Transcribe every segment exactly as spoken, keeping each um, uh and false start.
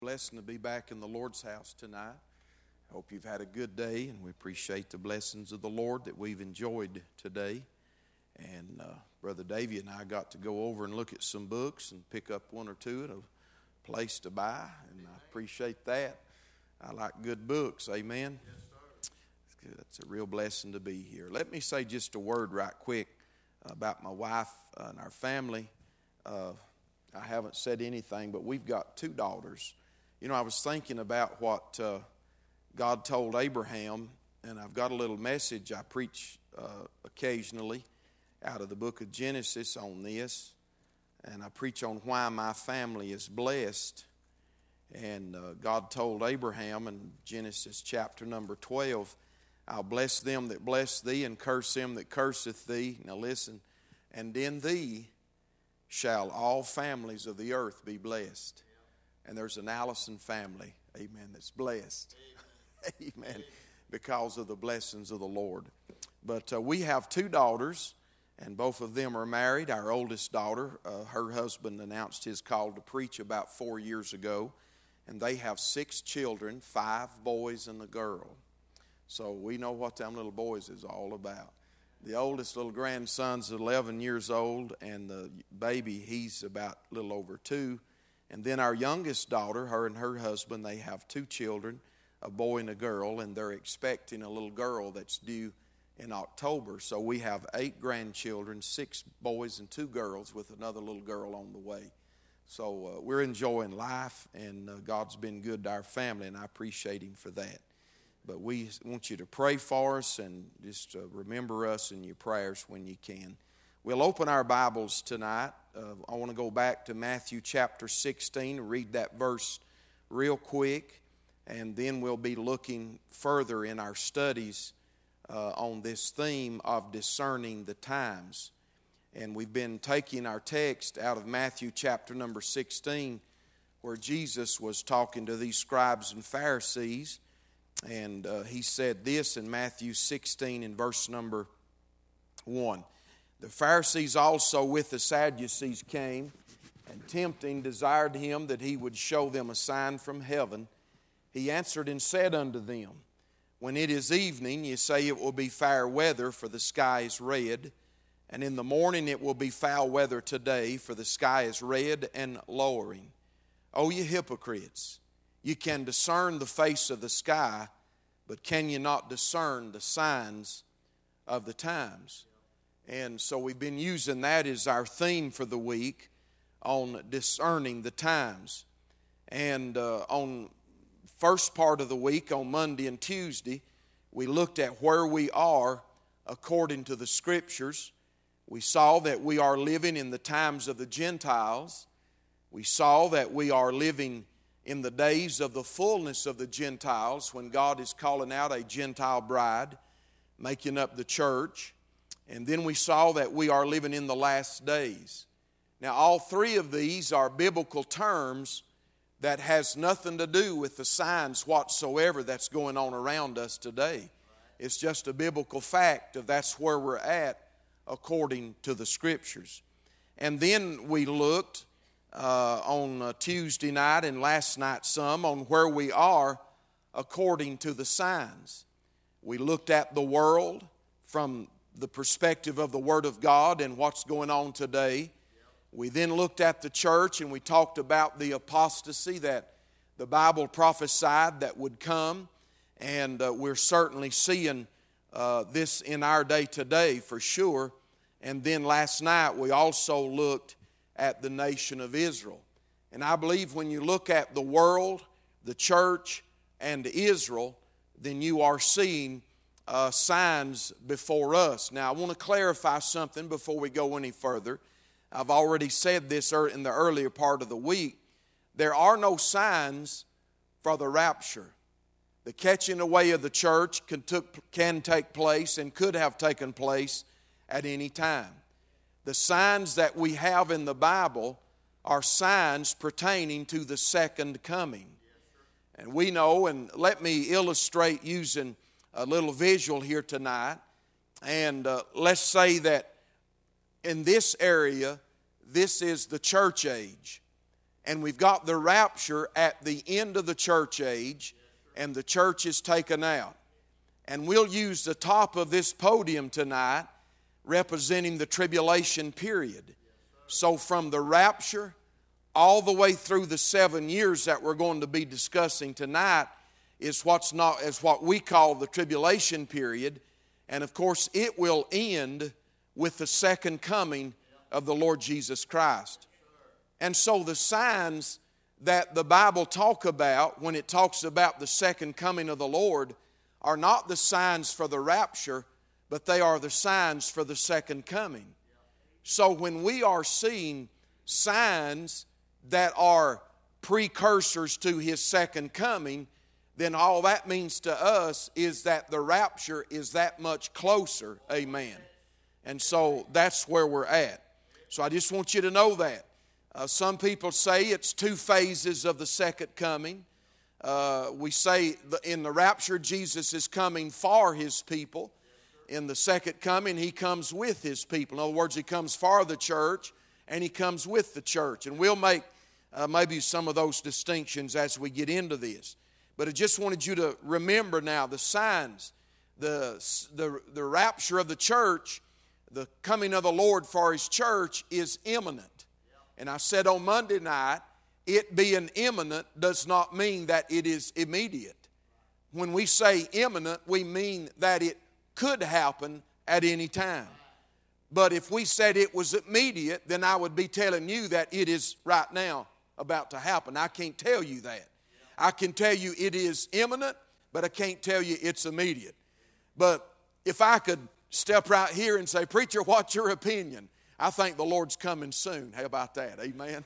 Blessing to be back in the Lord's house tonight. I hope you've had a good day, and we appreciate the blessings of the Lord that we've enjoyed today. And uh, Brother Davey and I got to go over and look at some books and pick up one or two at a place to buy, and I appreciate that. I like good books, amen? Yes, sir. It's good. It's a real blessing to be here. Let me say just a word right quick about my wife and our family. Uh, I haven't said anything, but we've got two daughters. You know, I was thinking about what uh, God told Abraham, and I've got a little message I preach uh, occasionally out of the book of Genesis on this, and I preach on why my family is blessed. And uh, God told Abraham in Genesis chapter number twelve, I'll bless them that bless thee and curse them that curseth thee. Now listen, and in thee shall all families of the earth be blessed. And there's an Allison family, amen, that's blessed. Amen. Amen. Because of the blessings of the Lord. But uh, we have two daughters, and both of them are married. Our oldest daughter, uh, her husband announced his call to preach about four years ago. And they have six children, five boys and a girl. So we know what them little boys is all about. The oldest little grandson's eleven years old, and the baby, he's about a little over two. And then our youngest daughter, her and her husband, they have two children, a boy and a girl, and they're expecting a little girl that's due in October. So we have eight grandchildren, six boys and two girls, with another little girl on the way. So uh, we're enjoying life, and uh, God's been good to our family, and I appreciate Him for that. But we want you to pray for us, and just uh, remember us in your prayers when you can. We'll open our Bibles tonight. Uh, I want to go back to Matthew chapter sixteen, read that verse real quick, and then we'll be looking further in our studies uh, on this theme of discerning the times. And we've been taking our text out of Matthew chapter number sixteen, where Jesus was talking to these scribes and Pharisees. And uh, he said this in Matthew sixteen in verse number one. The Pharisees also with the Sadducees came, and tempting desired him that he would show them a sign from heaven. He answered and said unto them, When it is evening, ye say it will be fair weather, for the sky is red. And in the morning it will be foul weather today, for the sky is red and lowering. O ye hypocrites, you can discern the face of the sky, but can you not discern the signs of the times? And so we've been using that as our theme for the week on discerning the times. And uh, on first part of the week, on Monday and Tuesday, we looked at where we are according to the Scriptures. We saw that we are living in the times of the Gentiles. We saw that we are living in the days of the fullness of the Gentiles, when God is calling out a Gentile bride, making up the church. And then we saw that we are living in the last days. Now, all three of these are biblical terms that has nothing to do with the signs whatsoever that's going on around us today. It's just a biblical fact of that's where we're at according to the Scriptures. And then we looked uh, on uh, Tuesday night and last night some on where we are according to the signs. We looked at the world from the perspective of the Word of God and what's going on today. We then looked at the church, and we talked about the apostasy that the Bible prophesied that would come. And uh, we're certainly seeing uh, this in our day today for sure. And then last night we also looked at the nation of Israel. And I believe when you look at the world, the church, and Israel, then you are seeing uh, signs before us. Now I want to clarify something before we go any further. I've already said this in the earlier part of the week. There are no signs for the rapture. The catching away of the church can, took, can take place and could have taken place at any time. The signs that we have in the Bible are signs pertaining to the second coming. And we know, and let me illustrate using a little visual here tonight. And uh, let's say that in this area, this is the church age. and we've got the rapture at the end of the church age, and the church is taken out. And we'll use the top of this podium tonight representing the tribulation period. So from the rapture all the way through the seven years that we're going to be discussing tonight is what's not is what we call the tribulation period. And of course it will end with the second coming of the Lord Jesus Christ. And so the signs that the Bible talk about when it talks about the second coming of the Lord are not the signs for the rapture, but they are the signs for the second coming. So when we are seeing signs that are precursors to His second coming, then all that means to us is that the rapture is that much closer. Amen. And so that's where we're at. So I just want you to know that. Uh, some people say it's two phases of the second coming. Uh, we say in the rapture, Jesus is coming for His people. In the second coming, He comes with His people. In other words, He comes for the church and He comes with the church. And we'll make uh, maybe some of those distinctions as we get into this. But I just wanted you to remember now the signs, the, the, the rapture of the church, the coming of the Lord for His church is imminent. And I said on Monday night, it being imminent does not mean that it is immediate. When we say imminent, we mean that it could happen at any time. But if we said it was immediate, then I would be telling you that it is right now about to happen. I can't tell you that. I can tell you it is imminent, but I can't tell you it's immediate. But if I could step right here and say, preacher, what's your opinion? I think the Lord's coming soon. How about that? Amen.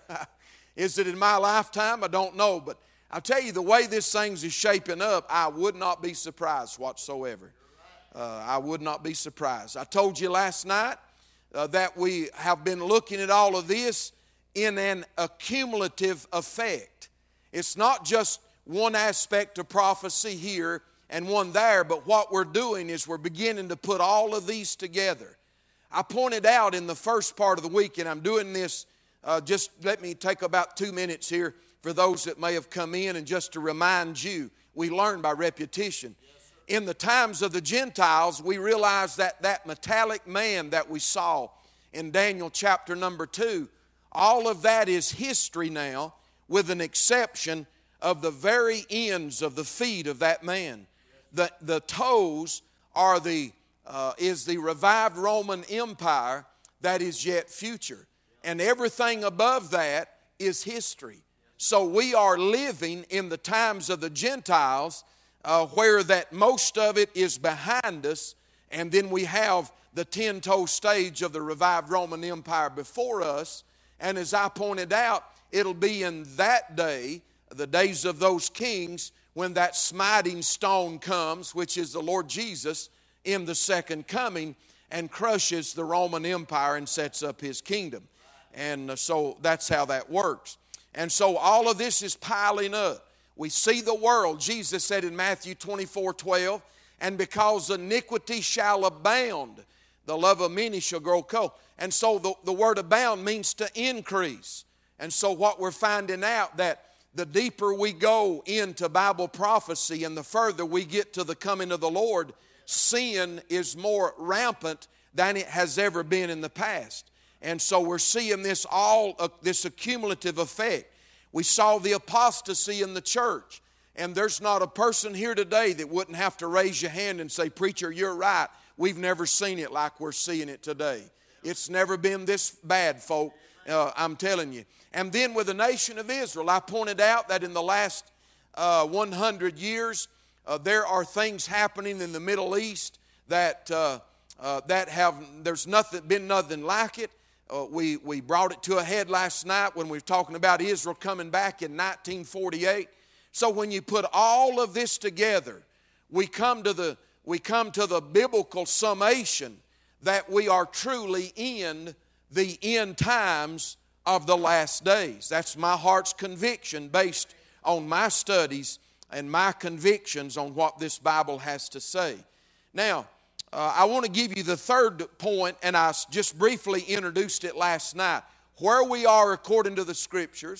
Is it in my lifetime? I don't know. But I'll tell you, the way this thing is shaping up, I would not be surprised whatsoever. Uh, I would not be surprised. I told you last night uh, that we have been looking at all of this in an accumulative effect. It's not just one aspect of prophecy here and one there, but what we're doing is we're beginning to put all of these together. I pointed out in the first part of the week, and I'm doing this, uh, just let me take about two minutes here for those that may have come in, and just to remind you, we learn by repetition. In the times of the Gentiles, we realize that that metallic man that we saw in Daniel chapter number two, all of that is history now, with an exception of the very ends of the feet of that man. The, the toes are the, uh, is the revived Roman Empire that is yet future. And everything above that is history. So we are living in the times of the Gentiles, uh, where that most of it is behind us, and then we have the ten-toe stage of the revived Roman Empire before us. And as I pointed out, it'll be in that day, the days of those kings, when that smiting stone comes, which is the Lord Jesus, in the second coming, and crushes the Roman Empire and sets up His kingdom. And so that's how that works. And so all of this is piling up. We see the world. Jesus said in Matthew twenty-four twelve, and because iniquity shall abound, the love of many shall grow cold. And so the, the word abound means to increase. And so what we're finding out, that the deeper we go into Bible prophecy and the further we get to the coming of the Lord, sin is more rampant than it has ever been in the past. And so we're seeing this all, uh, this accumulative effect. We saw the apostasy in the church. And there's not a person here today that wouldn't have to raise your hand and say, preacher, you're right. We've never seen it like we're seeing it today. It's never been this bad, folk. Uh, I'm telling you. And then with the nation of Israel, I pointed out that in the last uh, one hundred years, uh, there are things happening in the Middle East that uh, uh, that have, there's nothing, been nothing like it. Uh, we, we brought it to a head last night when we were talking about Israel coming back in nineteen forty-eight. So when you put all of this together, we come to the, we come to the biblical summation that we are truly in the end times of the last days. That's my heart's conviction based on my studies and my convictions on what this Bible has to say. Now, uh, I want to give you the third point, and I just briefly introduced it last night. Where we are according to the Scriptures,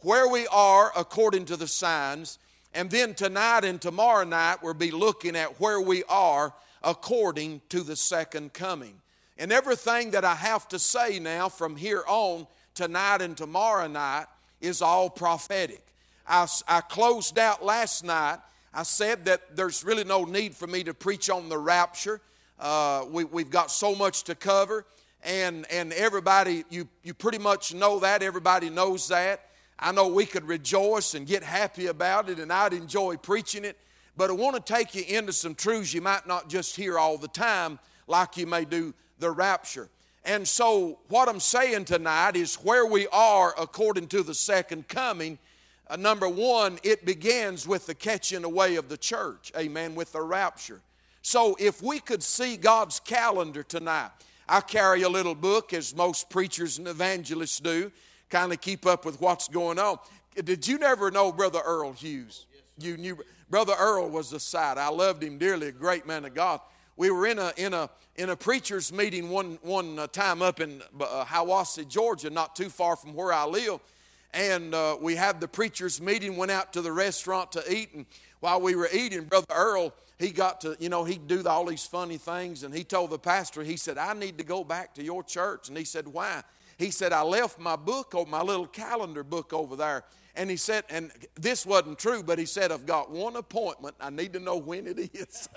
where we are according to the signs. And then tonight and tomorrow night we'll be looking at where we are according to the second coming. And everything that I have to say now from here on, tonight and tomorrow night, is all prophetic. I, I closed out last night. I said that there's really no need for me to preach on the rapture. Uh, we, we've got so much to cover. And, and everybody, you, you pretty much know that. Everybody knows that. I know we could rejoice and get happy about it, and I'd enjoy preaching it. But I want to take you into some truths you might not just hear all the time, like you may do the rapture. And so what I'm saying tonight is where we are according to the second coming. Uh, number one, it begins with the catching away of the church. Amen, with the rapture. So if we could see God's calendar tonight. I carry a little book, as most preachers and evangelists do, kind of keep up with what's going on. Did you never know Brother Earl Hughes? You knew Brother Earl was a sight. I loved him dearly, a great man of God. We were in a in a in a preacher's meeting one one time up in uh, Hiwassee, Georgia, not too far from where I live, and uh, we had the preacher's meeting. Went out to the restaurant to eat, and while we were eating, Brother Earl, he got to, you know, he'd do all these funny things, and he told the pastor, he said, "I need to go back to your church." And he said, "Why?" He said, "I left my book, my little calendar book over there." And he said, and this wasn't true, but he said, "I've got one appointment. I need to know when it is."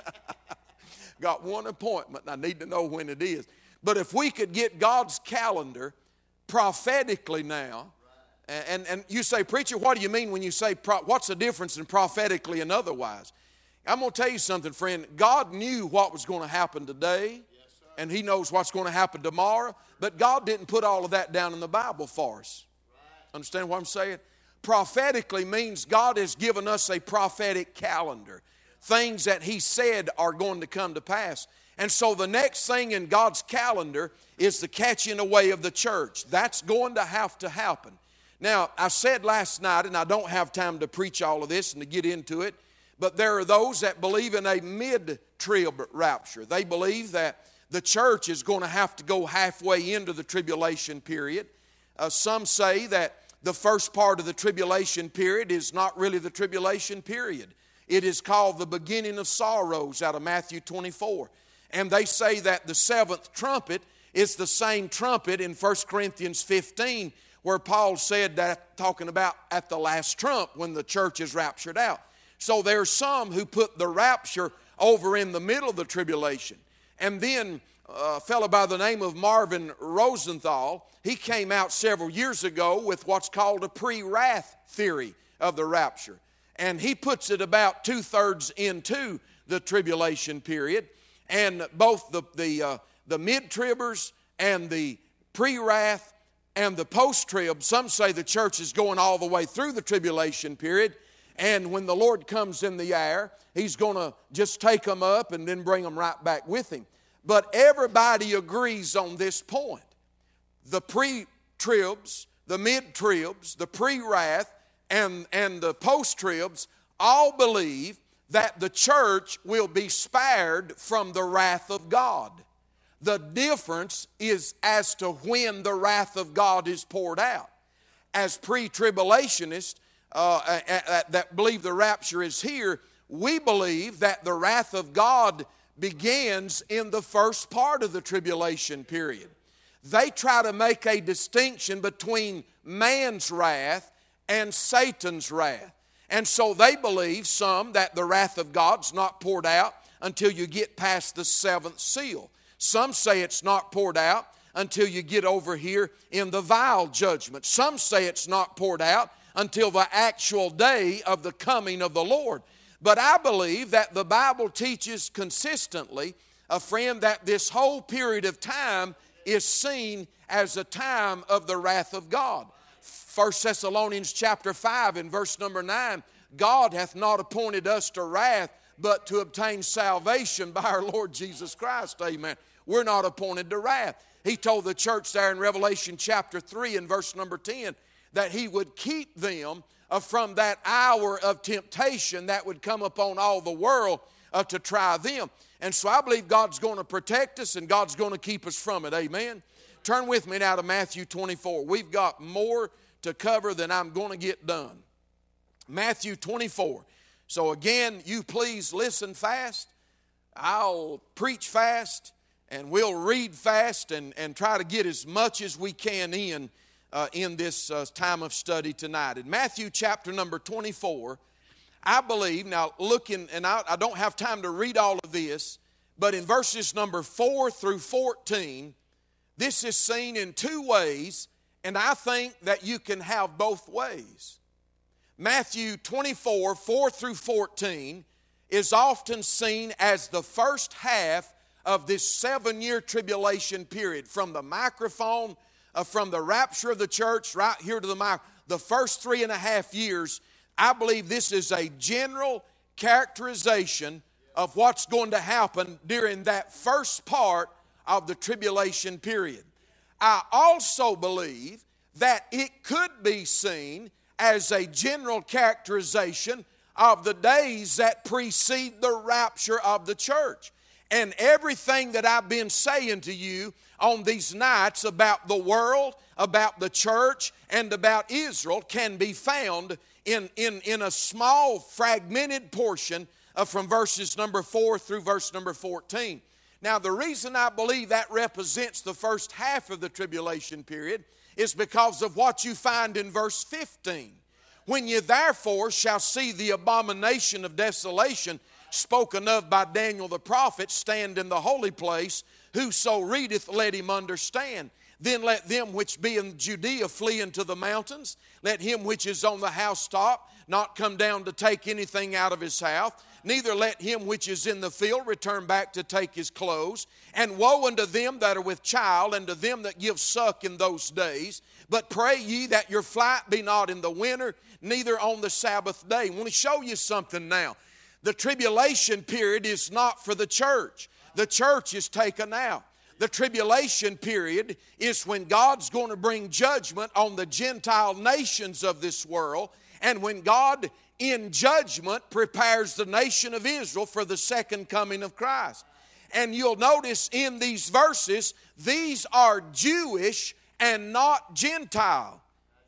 Got one appointment, and I need to know when it is. But if we could get God's calendar prophetically now, and, and you say, "Preacher, what do you mean when you say, pro- what's the difference in prophetically and otherwise?" I'm going to tell you something, friend. God knew what was going to happen today, and He knows what's going to happen tomorrow, but God didn't put all of that down in the Bible for us. Understand what I'm saying? Prophetically means God has given us a prophetic calendar. Things that He said are going to come to pass. And so the next thing in God's calendar is the catching away of the church. That's going to have to happen. Now, I said last night, and I don't have time to preach all of this and to get into it, but there are those that believe in a mid-trib rapture. They believe that the church is going to have to go halfway into the tribulation period. Uh, some say that the first part of the tribulation period is not really the tribulation period. It is called the beginning of sorrows out of Matthew twenty-four. And they say that the seventh trumpet is the same trumpet in First Corinthians fifteen, where Paul said that, talking about at the last trump when the church is raptured out. So there are some who put the rapture over in the middle of the tribulation. And then a fellow by the name of Marvin Rosenthal, he came out several years ago with what's called a pre-wrath theory of the rapture. And he puts it about two-thirds into the tribulation period. And both the, the, uh, the mid-tribbers and the pre-wrath and the post-trib, some say the church is going all the way through the tribulation period. And when the Lord comes in the air, He's going to just take them up and then bring them right back with Him. But everybody agrees on this point. The pre-tribs, the mid-tribs, the pre-wrath, and, and the post-tribs all believe that the church will be spared from the wrath of God. The difference is as to when the wrath of God is poured out. As pre-tribulationists uh, uh, that believe the rapture is here, we believe that the wrath of God begins in the first part of the tribulation period. They try to make a distinction between man's wrath and Satan's wrath. And so they believe, some, that the wrath of God's not poured out until you get past the seventh seal. Some say it's not poured out until you get over here in the vial judgment. Some say it's not poured out until the actual day of the coming of the Lord. But I believe that the Bible teaches consistently, a friend, that this whole period of time is seen as a time of the wrath of God. First Thessalonians chapter five and verse number nine, God hath not appointed us to wrath, but to obtain salvation by our Lord Jesus Christ. Amen. We're not appointed to wrath. He told the church there in Revelation chapter three and verse number ten that He would keep them uh, from that hour of temptation that would come upon all the world uh, to try them. And so I believe God's going to protect us and God's going to keep us from it. Amen. Turn with me now to Matthew twenty-four. We've got more to cover than I'm going to get done. Matthew twenty-four. So again, you please listen fast. I'll preach fast, and we'll read fast and, and try to get as much as we can in uh, in this uh, time of study tonight. In Matthew chapter number twenty-four, I believe, now looking, and I, I don't have time to read all of this, but in verses number four through fourteen, this is seen in two ways, and I think that you can have both ways. Matthew twenty-four, four through fourteen is often seen as the first half of this seven-year tribulation period. From the microphone, uh, from the rapture of the church right here to the mic, the first three and a half years, I believe this is a general characterization of what's going to happen during that first part of the tribulation period. I also believe that it could be seen as a general characterization of the days that precede the rapture of the church. And everything that I've been saying to you on these nights about the world, about the church, and about Israel can be found in, in, in a small fragmented portion of from verses number four through verse number fourteen. Now, the reason I believe that represents the first half of the tribulation period is because of what you find in verse fifteen. When ye therefore shall see the abomination of desolation spoken of by Daniel the prophet stand in the holy place, whoso readeth, let him understand. Then let them which be in Judea flee into the mountains. Let him which is on the housetop not come down to take anything out of his house. Neither let him which is in the field return back to take his clothes. And woe unto them that are with child, and to them that give suck in those days. But pray ye that your flight be not in the winter, neither on the Sabbath day. I want to show you something now. The tribulation period is not for the church. The church is taken out. The tribulation period is when God's going to bring judgment on the Gentile nations of this world, and when God in judgment prepares the nation of Israel for the second coming of Christ. And you'll notice in these verses, these are Jewish and not Gentile.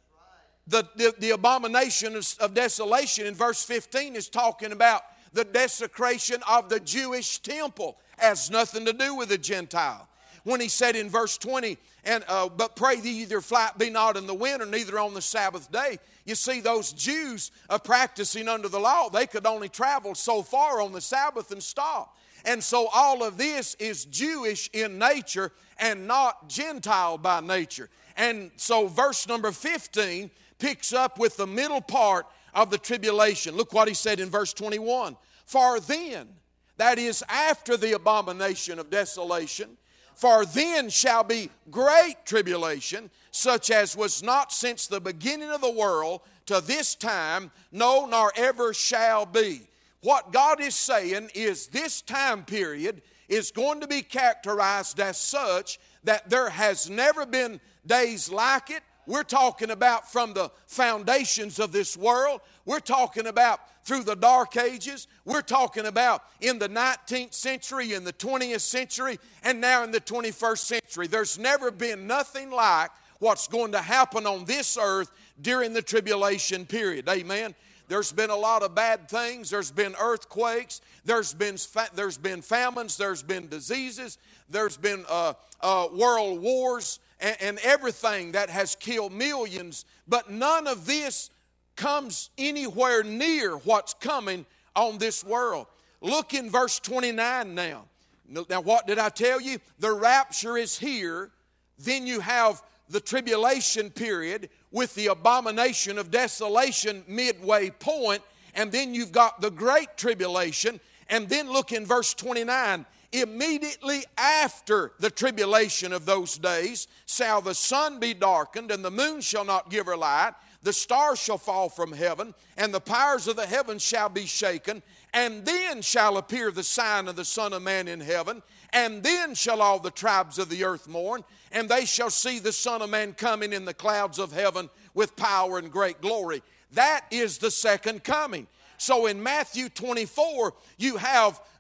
The, the, the abomination of, of desolation in verse fifteen is talking about the desecration of the Jewish temple. Has nothing to do with the Gentile. When he said in verse twenty, and uh, but pray thee either flight be not in the winter, neither on the Sabbath day. You see, those Jews uh, practicing under the law, they could only travel so far on the Sabbath and stop. And so all of this is Jewish in nature and not Gentile by nature. And so verse number fifteen picks up with the middle part of the tribulation. Look what he said in verse twenty-one. For then, that is after the abomination of desolation, for then shall be great tribulation, such as was not since the beginning of the world to this time, no, nor ever shall be. What God is saying is this time period is going to be characterized as such that there has never been days like it. We're talking about from the foundations of this world. We're talking about through the dark ages. We're talking about in the nineteenth century, in the twentieth century, and now in the twenty-first century. There's never been nothing like what's going to happen on this earth during the tribulation period. Amen. There's been a lot of bad things. There's been earthquakes. There's been there's been famines. There's been diseases. There's been uh, uh, world wars and, and everything that has killed millions. But none of this comes anywhere near what's coming on this world. Look in verse twenty-nine now. Now, what did I tell you? The rapture is here. Then you have the tribulation period with the abomination of desolation midway point, and then you've got the great tribulation. And then look in verse twenty-nine. Immediately after the tribulation of those days shall the sun be darkened, and the moon shall not give her light. The stars shall fall from heaven, and the powers of the heavens shall be shaken. And then shall appear the sign of the Son of Man in heaven. And then shall all the tribes of the earth mourn, and they shall see the Son of Man coming in the clouds of heaven with power and great glory. That is the second coming. So in Matthew twenty-four, you have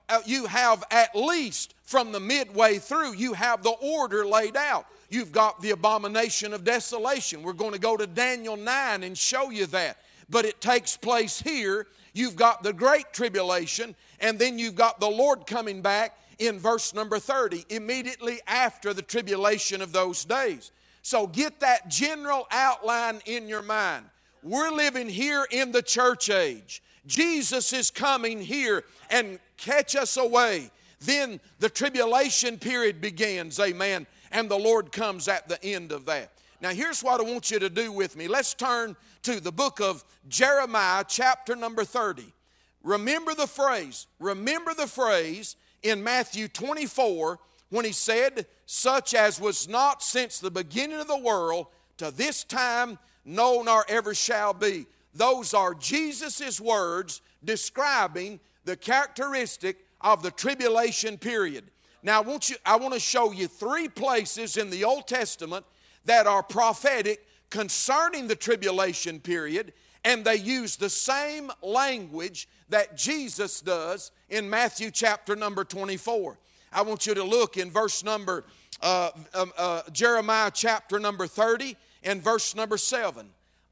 you have at least from the midway through, you have the order laid out. You've got the abomination of desolation. We're going to go to Daniel nine and show you that. But it takes place here. You've got the great tribulation, and then you've got the Lord coming back in verse number thirty, immediately after the tribulation of those days. So get that general outline in your mind. We're living here in the church age. Jesus is coming here and catch us away. Then the tribulation period begins, amen, and the Lord comes at the end of that. Now here's what I want you to do with me. Let's turn to the book of Jeremiah, chapter number thirty. Remember the phrase, remember the phrase in Matthew twenty-four when he said, such as was not since the beginning of the world to this time, no nor ever shall be. Those are Jesus' words describing the characteristic of the tribulation period. Now I want you, I want to show you three places in the Old Testament that are prophetic concerning the tribulation period, and they use the same language that Jesus does in Matthew chapter number twenty-four. I want you to look in verse number, uh, uh, uh, Jeremiah chapter number thirty and verse number seven.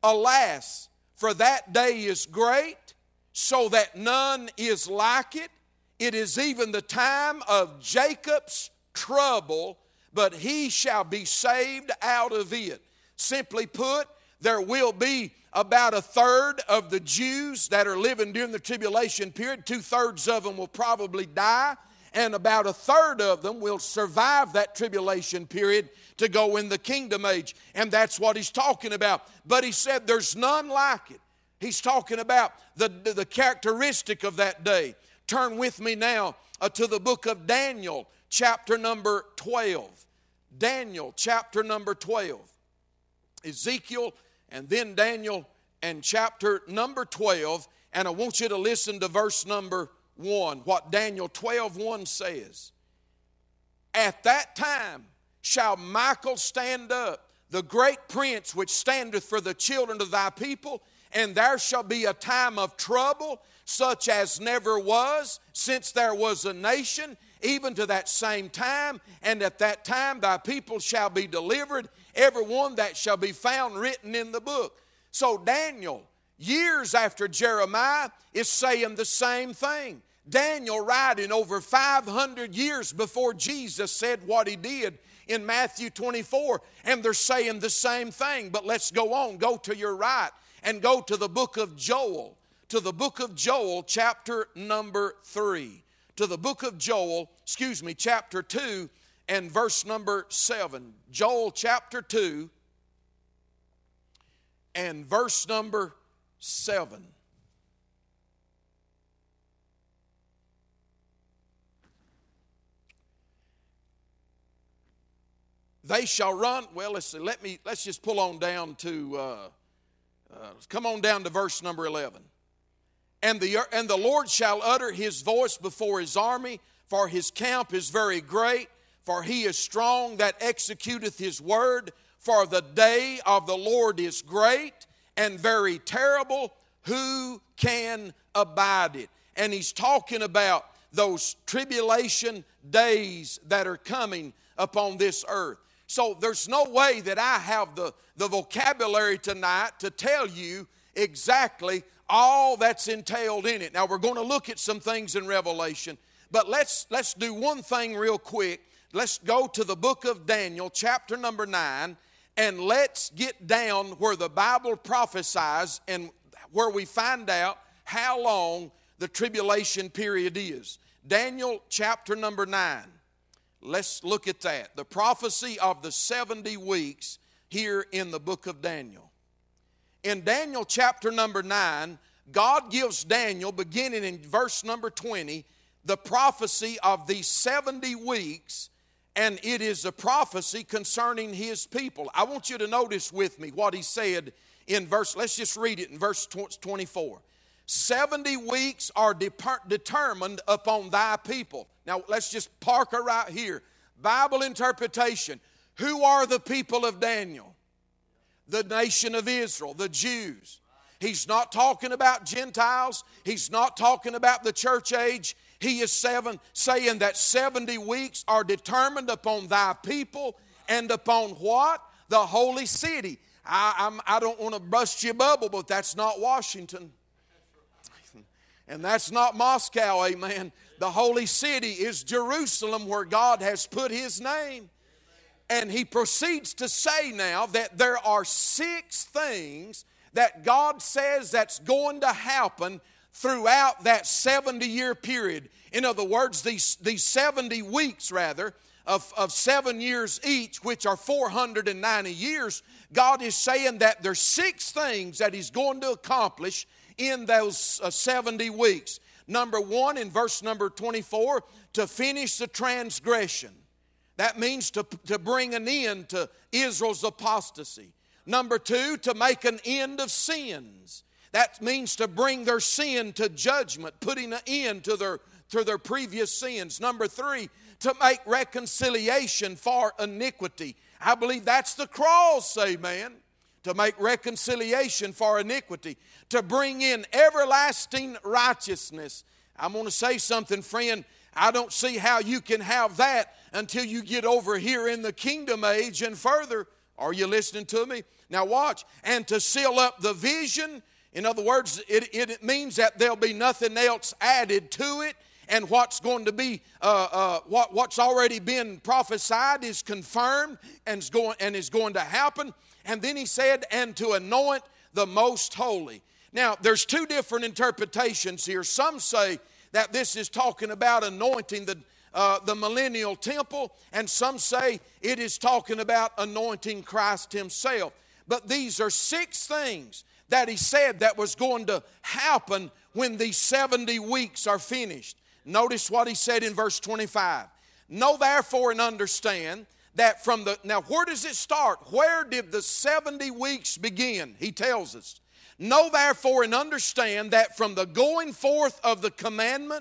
Alas, for that day is great, so that none is like it. It is even the time of Jacob's trouble, but he shall be saved out of it. Simply put, there will be about a third of the Jews that are living during the tribulation period. Two-thirds of them will probably die, and about a third of them will survive that tribulation period to go in the kingdom age. And that's what he's talking about. But he said there's none like it. He's talking about the, the, the characteristic of that day. Turn with me now uh, to the book of Daniel, chapter number twelve. Daniel, chapter number twelve. Ezekiel, and then Daniel, and chapter number twelve. And I want you to listen to verse number one, what Daniel twelve one says. At that time shall Michael stand up, the great prince which standeth for the children of thy people, and there shall be a time of trouble, such as never was since there was a nation, even to that same time. And at that time thy people shall be delivered, every one that shall be found written in the book. So Daniel, years after Jeremiah, is saying the same thing. Daniel writing over five hundred years before Jesus said what he did in Matthew twenty-four. And they're saying the same thing. But let's go on. Go to your right and go to the book of Joel. To the book of Joel, chapter number three. To the book of Joel, excuse me, chapter two and verse number seven. Joel chapter two and verse number seven. They shall run. Well, let's see. Let me. Let's just pull on down to. Uh, uh, come on down to verse number eleven. And the and the Lord shall utter his voice before his army, for his camp is very great, for he is strong that executeth his word. For the day of the Lord is great and very terrible. Who can abide it? And he's talking about those tribulation days that are coming upon this earth. So there's no way that I have the, the vocabulary tonight to tell you exactly all that's entailed in it. Now we're going to look at some things in Revelation, but let's let's do one thing real quick. Let's go to the book of Daniel, chapter number nine, and let's get down where the Bible prophesies and where we find out how long the tribulation period is. Daniel chapter number nine. Let's look at that. The prophecy of the seventy weeks here in the book of Daniel. In Daniel chapter number nine, God gives Daniel, beginning in verse number twenty, the prophecy of these seventy weeks, and it is a prophecy concerning his people. I want you to notice with me what he said in verse, let's just read it in verse twenty-four. seventy weeks are de- determined upon thy people. Now let's just park her right here. Bible interpretation. Who are the people of Daniel? The nation of Israel, the Jews. He's not talking about Gentiles. He's not talking about the church age. He is seven, saying that seventy weeks are determined upon thy people and upon what? The holy city. I, I'm, I don't want to bust your bubble, but that's not Washington. And that's not Moscow, amen. The holy city is Jerusalem, where God has put His name. And he proceeds to say now that there are six things that God says that's going to happen throughout that seventy-year period. In other words, these, these seventy weeks, rather, of, of seven years each, which are four hundred ninety years, God is saying that there's six things that He's going to accomplish in those uh, seventy weeks. Number one, in verse number twenty-four, to finish the transgression. That means to, to bring an end to Israel's apostasy. Number two, to make an end of sins. That means to bring their sin to judgment, putting an end to their, to their previous sins. Number three, to make reconciliation for iniquity. I believe that's the cross, amen. To make reconciliation for iniquity. To bring in everlasting righteousness. I'm going to say something, friend. I don't see how you can have that until you get over here in the kingdom age and further. Are you listening to me? Now watch. And to seal up the vision. In other words, it, it means that there'll be nothing else added to it. And what's going to be, uh, uh, what, what's already been prophesied is confirmed and is, going, and is going to happen. And then he said, and to anoint the most holy. Now, there's two different interpretations here. Some say that this is talking about anointing the, uh, the millennial temple, and some say it is talking about anointing Christ Himself. But these are six things that He said that was going to happen when these seventy weeks are finished. Notice what He said in verse twenty-five. Know therefore and understand that from the... Now, where does it start? Where did the seventy weeks begin? He tells us. Know therefore and understand that from the going forth of the commandment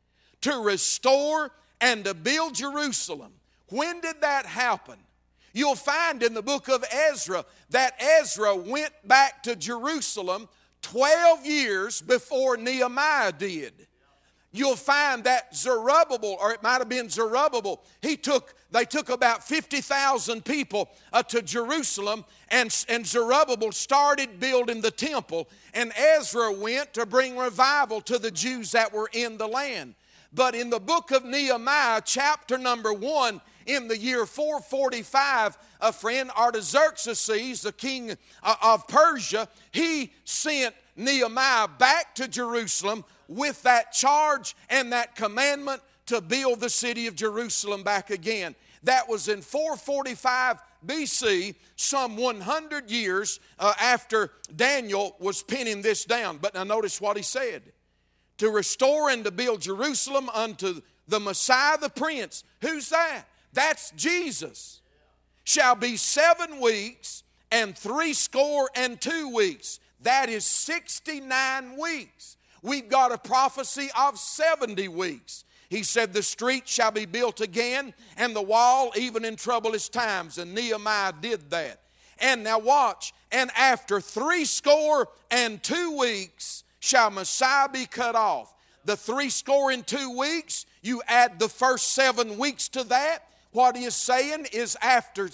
to restore and to build Jerusalem. When did that happen? You'll find in the book of Ezra that Ezra went back to Jerusalem twelve years before Nehemiah did. You'll find that Zerubbabel, or it might have been Zerubbabel, he took, they took about fifty thousand people uh, to Jerusalem, and, and Zerubbabel started building the temple, and Ezra went to bring revival to the Jews that were in the land. But in the book of Nehemiah, chapter number one, in the year four forty-five, a friend Artaxerxes, the king uh, of Persia, he sent Nehemiah back to Jerusalem with that charge and that commandment to build the city of Jerusalem back again. That was in four forty-five B C, some one hundred years uh, after Daniel was penning this down. But now notice what he said. To restore and to build Jerusalem unto the Messiah the Prince. Who's that? That's Jesus. Shall be seven weeks and three score and two weeks. That is sixty-nine weeks. We've got a prophecy of seventy weeks. He said the street shall be built again and the wall even in troublous times. And Nehemiah did that. And now watch. And after three score and two weeks shall Messiah be cut off. The three score and two weeks, you add the first seven weeks to that. What he is saying is after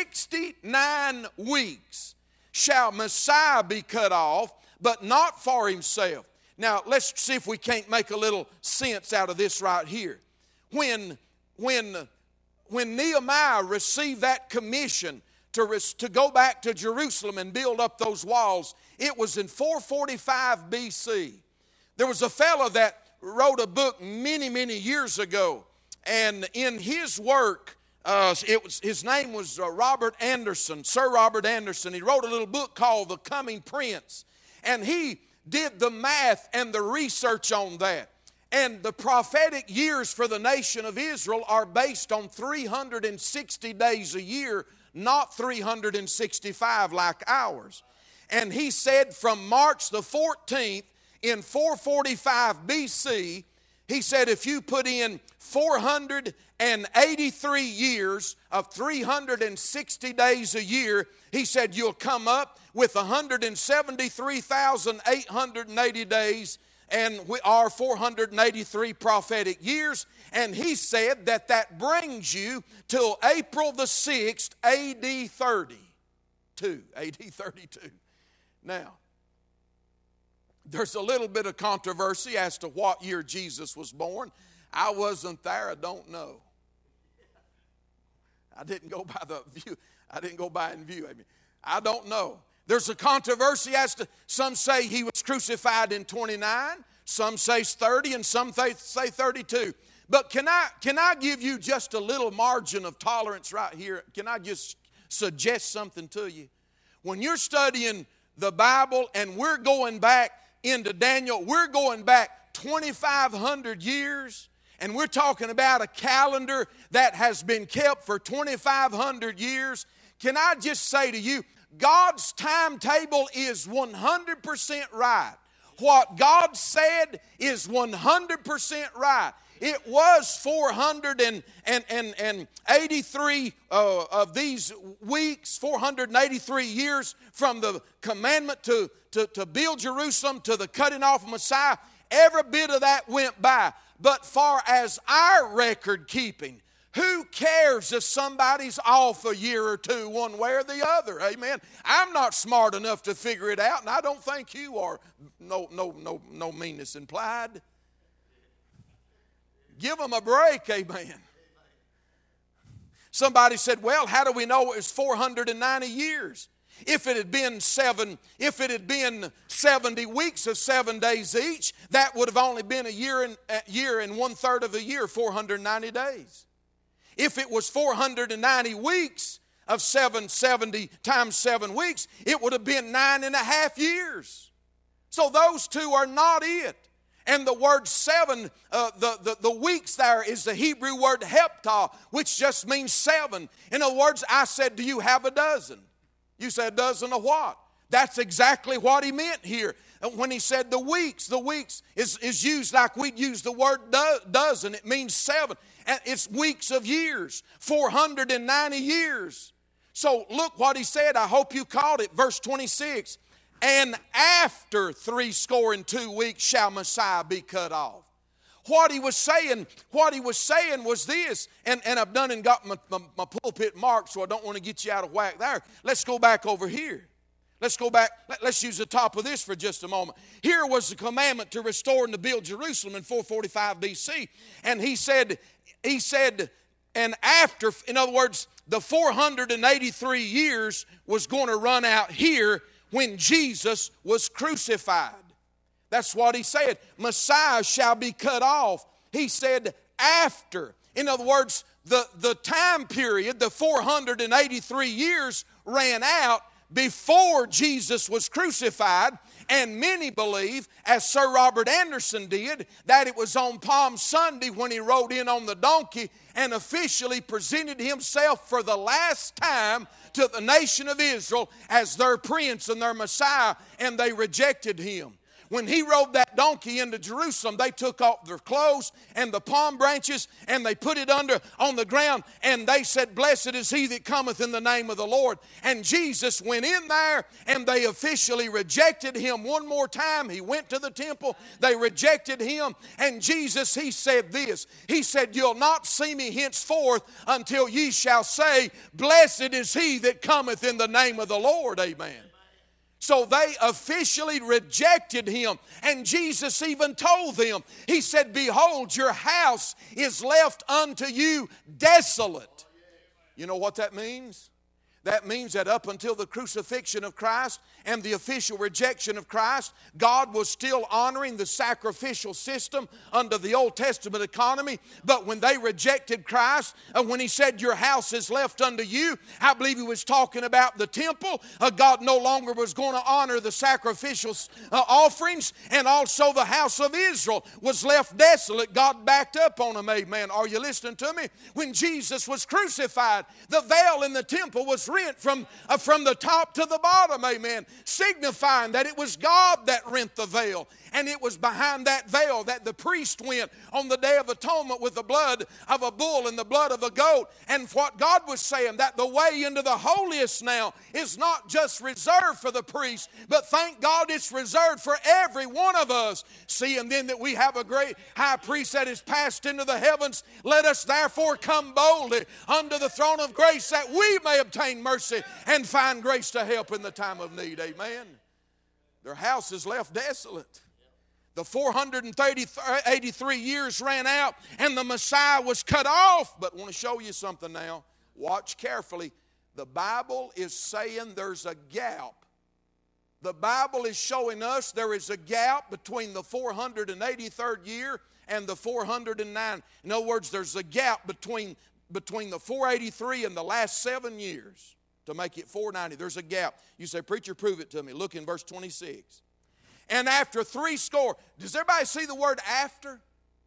sixty-nine weeks shall Messiah be cut off, but not for himself. Now, let's see if we can't make a little sense out of this right here. When, when, when Nehemiah received that commission to, to go back to Jerusalem and build up those walls, it was in four forty-five B C. There was a fellow that wrote a book many, many years ago, and in his work, uh, it was, his name was uh, Robert Anderson, Sir Robert Anderson. He wrote a little book called The Coming Prince, and he did the math and the research on that. And the prophetic years for the nation of Israel are based on three hundred sixty days a year, not three hundred sixty-five like ours. And he said from March the fourteenth in four forty-five B C, he said if you put in four hundred eighty-three years of three hundred sixty days a year, he said you'll come up with one hundred seventy-three thousand eight hundred eighty days and we are four hundred eighty-three prophetic years, and he said that that brings you till April the sixth, A D thirty-two. A D thirty-two. Now, there's a little bit of controversy as to what year Jesus was born. I wasn't there, I don't know. I didn't go by the view. I didn't go by in view. I mean, I don't know. There's a controversy as to, some say he was crucified in twenty-nine, some say thirty, and some say thirty-two. But can I, can I give you just a little margin of tolerance right here? Can I just suggest something to you? When you're studying the Bible and we're going back into Daniel, we're going back twenty-five hundred years, and we're talking about a calendar that has been kept for twenty-five hundred years. Can I just say to you, God's timetable is one hundred percent right. What God said is one hundred percent right. It was four hundred eighty-three uh, of these weeks, four hundred eighty-three years from the commandment to, to, to build Jerusalem to the cutting off of Messiah. Every bit of that went by. But far as our record keeping, who cares if somebody's off a year or two one way or the other? Amen. I'm not smart enough to figure it out, and I don't think you are. No, no, no, no meanness implied. Give them a break, amen. Somebody said, well, how do we know it was four hundred ninety years? If it had been seven, if it had been seventy weeks of seven days each, that would have only been a year and a year and one third of a year, four hundred ninety days. If it was four hundred ninety weeks of seven, seventy times seven weeks, it would have been nine and a half years. So those two are not it. And the word seven, uh, the, the, the weeks there is the Hebrew word heptah, which just means seven. In other words, I said, do you have a dozen? You said, a dozen of what? That's exactly what he meant here. When he said the weeks, the weeks is, is used like we'd use the word do, dozen. It means seven. And it's weeks of years, four hundred ninety years. So look what he said. I hope you caught it. Verse twenty-six. And after three score and two weeks shall Messiah be cut off. What he was saying, what he was saying was this, and, and I've done and got my, my, my pulpit marked, so I don't want to get you out of whack there. Let's go back over here. Let's go back, let, let's use the top of this for just a moment. Here was the commandment to restore and to build Jerusalem in four forty-five B C. And he said, he said, and after, in other words, the four hundred eighty-three years was going to run out here when Jesus was crucified. That's what he said. Messiah shall be cut off. He said after. In other words, the, the time period, the four hundred eighty-three years ran out before Jesus was crucified. And many believe, as Sir Robert Anderson did, that it was on Palm Sunday when he rode in on the donkey and officially presented himself for the last time to the nation of Israel as their prince and their Messiah, and they rejected him. When he rode that donkey into Jerusalem, they took off their clothes and the palm branches and they put it under on the ground, and they said, blessed is he that cometh in the name of the Lord. And Jesus went in there and they officially rejected him one more time. He went to the temple, they rejected him, and Jesus, he said this. He said, you'll not see me henceforth until ye shall say, blessed is he that cometh in the name of the Lord. Amen. So they officially rejected him. And Jesus even told them, he said, behold, your house is left unto you desolate. You know what that means? That means that up until the crucifixion of Christ and the official rejection of Christ, God was still honoring the sacrificial system under the Old Testament economy. But when they rejected Christ, and when he said, your house is left unto you, I believe he was talking about the temple. Uh, God no longer was going to honor the sacrificial uh, offerings, and also the house of Israel was left desolate. God backed up on them, amen. Are you listening to me? When Jesus was crucified, the veil in the temple was rent from, uh, from the top to the bottom, amen. signifying that it was God that rent the veil. And it was behind that veil that the priest went on the Day of Atonement with the blood of a bull and the blood of a goat. And what God was saying, that the way into the holiest now is not just reserved for the priest, but thank God it's reserved for every one of us. Seeing then that we have a great high priest that is passed into the heavens, let us therefore come boldly unto the throne of grace, that we may obtain mercy and find grace to help in the time of need. Amen. Their house is left desolate. The four hundred eighty-three years ran out and the Messiah was cut off. But I want to show you something now. Watch carefully. The Bible is saying there's a gap. The Bible is showing us there is a gap between the four hundred eighty-third year and the four hundred nine. In other words, there's a gap between, between the four eighty-three and the last seven years to make it four ninety. There's a gap. You say, preacher, prove it to me. Look in verse twenty-six. And after three score, does everybody see the word after?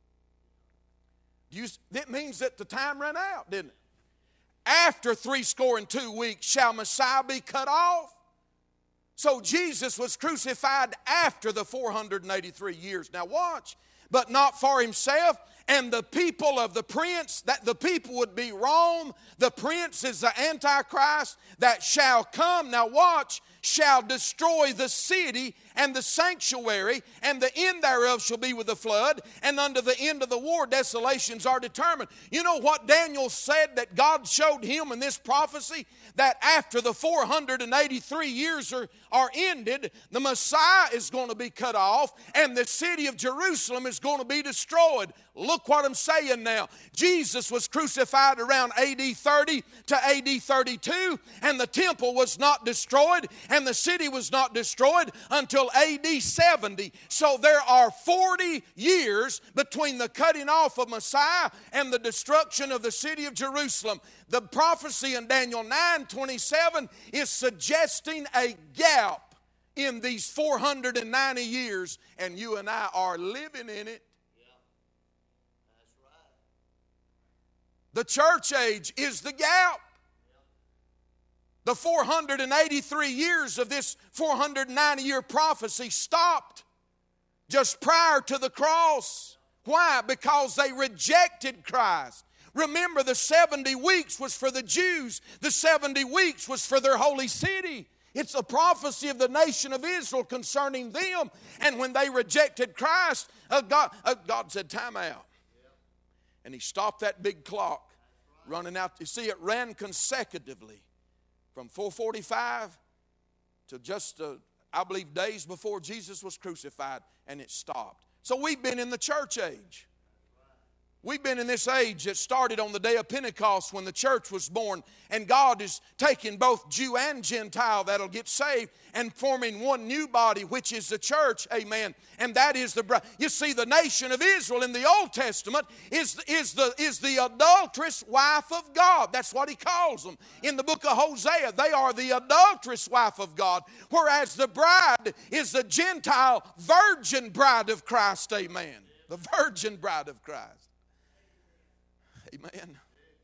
You, that means that the time ran out, didn't it? After three score and two weeks shall Messiah be cut off. So Jesus was crucified after the four hundred eighty-three years. Now watch. But not for himself and the people of the prince, that the people would be Rome. The prince is the Antichrist that shall come. Now watch. Shall destroy the city and the sanctuary, and the end thereof shall be with the flood, and unto the end of the war desolations are determined. You know what Daniel said that God showed him in this prophecy? That after the four hundred eighty-three years are, are ended, the Messiah is going to be cut off, and the city of Jerusalem is going to be destroyed. Look what I'm saying now. Jesus was crucified around A D thirty to A D thirty-two, and the temple was not destroyed, and the city was not destroyed until A D seventy. So there are forty years between the cutting off of Messiah and the destruction of the city of Jerusalem. The prophecy in Daniel nine twenty-seven is suggesting a gap in these four hundred ninety years, and you and I are living in it. The church age is the gap. The four hundred eighty-three years of this four hundred ninety year prophecy stopped just prior to the cross. Why? Because they rejected Christ. Remember, the seventy weeks was for the Jews. The seventy weeks was for their holy city. It's a prophecy of the nation of Israel concerning them. And when they rejected Christ, uh, God, uh, God said, time out. And he stopped that big clock running out. You see, it ran consecutively from four forty-five to just, uh, I believe, days before Jesus was crucified, and it stopped. So we've been in the church age. We've been in this age that started on the day of Pentecost when the church was born, and God is taking both Jew and Gentile that'll get saved and forming one new body, which is the church, amen. And that is the bride. You see, the nation of Israel in the Old Testament is, is, the, is the adulterous wife of God. That's what he calls them. In the book of Hosea, they are the adulterous wife of God, whereas the bride is the Gentile virgin bride of Christ, amen. The virgin bride of Christ. Amen.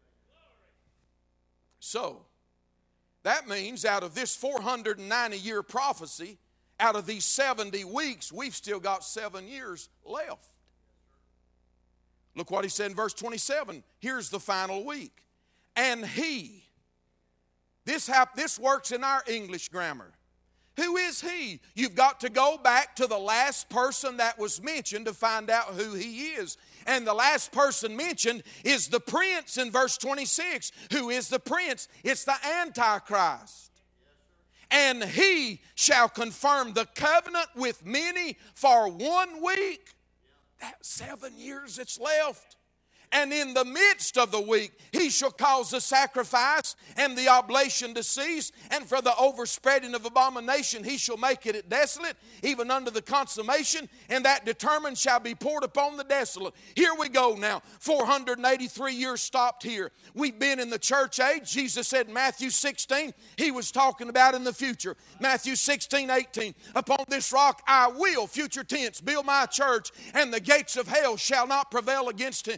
So, that means out of this four hundred ninety year prophecy, out of these seventy weeks, we've still got seven years left. Look what he said in verse twenty-seven. Here's the final week. And he. This, hap- this works in our English grammar. Who is he? You've got to go back to the last person that was mentioned to find out who he is. And the last person mentioned is the prince in verse twenty-six. Who is the prince? It's the Antichrist. And he shall confirm the covenant with many for one week. That's seven years it's left. And in the midst of the week, he shall cause the sacrifice and the oblation to cease. And for the overspreading of abomination, he shall make it desolate, even unto the consummation. And that determined shall be poured upon the desolate. Here we go now. four hundred eighty-three years stopped here. We've been in the church age. Jesus said in Matthew sixteen, he was talking about in the future. Matthew sixteen, eighteen. Upon this rock I will, future tense, build my church, and the gates of hell shall not prevail against it.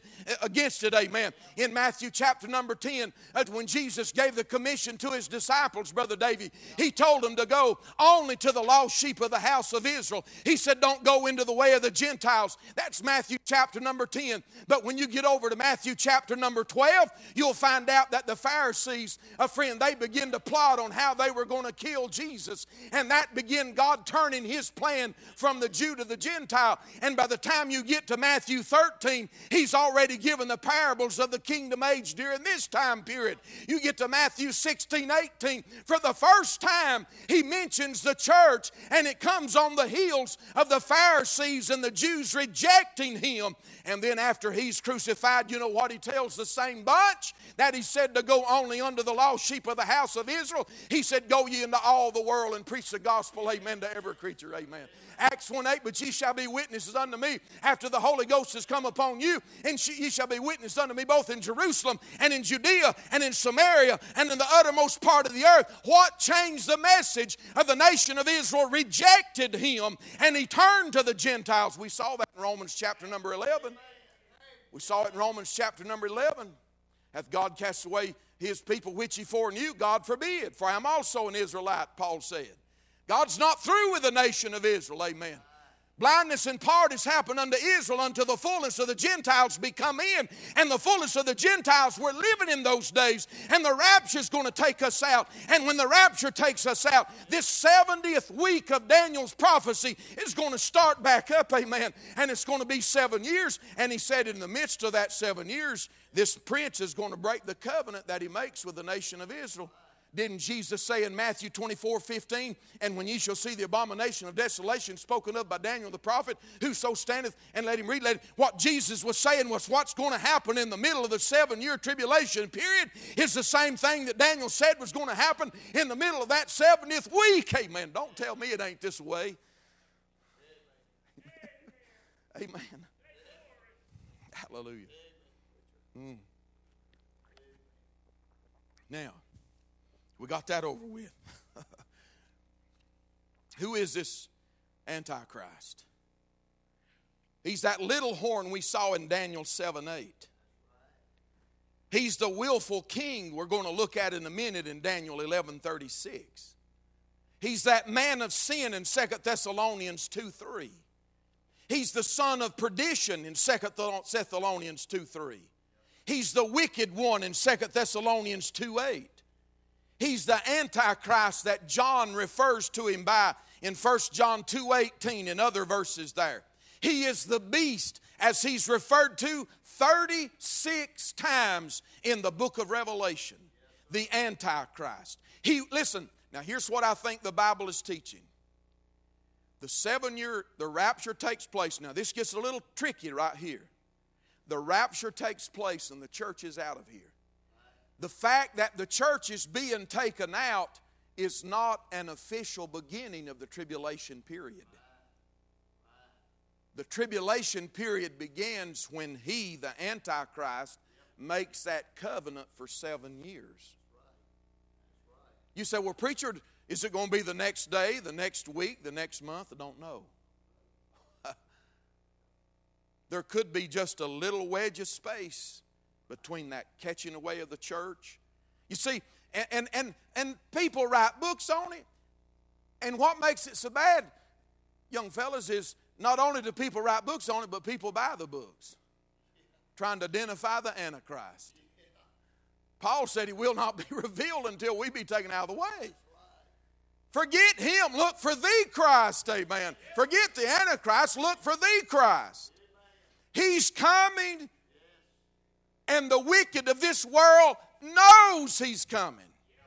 against it, amen. In Matthew chapter number ten, that's when Jesus gave the commission to his disciples, Brother Davy. He told them to go only to the lost sheep of the house of Israel. He said, don't go into the way of the Gentiles. That's Matthew chapter number ten. But when you get over to Matthew chapter number twelve, you'll find out that the Pharisees, a friend, they begin to plot on how they were going to kill Jesus. And that began God turning his plan from the Jew to the Gentile. And by the time you get to Matthew thirteen, he's already given the parables of the kingdom age during this time period. You get to Matthew sixteen, eighteen, for the first time he mentions the church, and it comes on the heels of the Pharisees and the Jews rejecting him. And then after he's crucified, you know what he tells the same bunch that he said to go only unto the lost sheep of the house of Israel? He said, go ye into all the world and preach the gospel, amen, to every creature, amen. Acts one eight, but ye shall be witnesses unto me after the Holy Ghost has come upon you, and ye shall be witnesses unto me both in Jerusalem and in Judea and in Samaria and in the uttermost part of the earth. What changed the message of the nation of Israel? Rejected him, and he turned to the Gentiles. We saw that in Romans chapter number eleven. We saw it in Romans chapter number eleven. Hath God cast away his people which he foreknew? God forbid. For I am also an Israelite, Paul said. God's not through with the nation of Israel, amen. Blindness in part has happened unto Israel, unto the fullness of the Gentiles be come in. And the fullness of the Gentiles, we're living in those days. And the rapture is going to take us out. And when the rapture takes us out, this seventieth week of Daniel's prophecy is going to start back up, amen. And it's going to be seven years. And he said in the midst of that seven years, this prince is going to break the covenant that he makes with the nation of Israel. Didn't Jesus say in Matthew twenty-four, fifteen, and when ye shall see the abomination of desolation spoken of by Daniel the prophet, whoso standeth, and let him read, let him, what Jesus was saying was what's going to happen in the middle of the seven-year tribulation period is the same thing that Daniel said was going to happen in the middle of that seventieth week. Amen. Don't tell me it ain't this way. Amen. Amen. Hallelujah. Mm. Now, we got that over with. Who is this Antichrist? He's that little horn we saw in Daniel seven eight. He's the willful king we're going to look at in a minute in Daniel eleven thirty-six. He's that man of sin in Second Thessalonians two three. He's the son of perdition in Second Thessalonians two three. He's the wicked one in Second Thessalonians two eight. He's the Antichrist that John refers to him by in First John two eighteen and other verses there. He is the beast as he's referred to thirty-six times in the book of Revelation. The Antichrist. He, listen, now here's what I think the Bible is teaching. The seven year, the rapture takes place. Now this gets a little tricky right here. The rapture takes place and the church is out of here. The fact that the church is being taken out is not an official beginning of the tribulation period. The tribulation period begins when he, the Antichrist, makes that covenant for seven years. You say, well, preacher, is it going to be the next day, the next week, the next month? I don't know. There could be just a little wedge of space between that catching away of the church. You see, and, and, and, and people write books on it. And what makes it so bad, young fellas, is not only do people write books on it, but people buy the books, trying to identify the Antichrist. Paul said he will not be revealed until we be taken out of the way. Forget him, look for the Christ, amen. Forget the Antichrist, look for the Christ. He's coming. And the wicked of this world knows he's coming.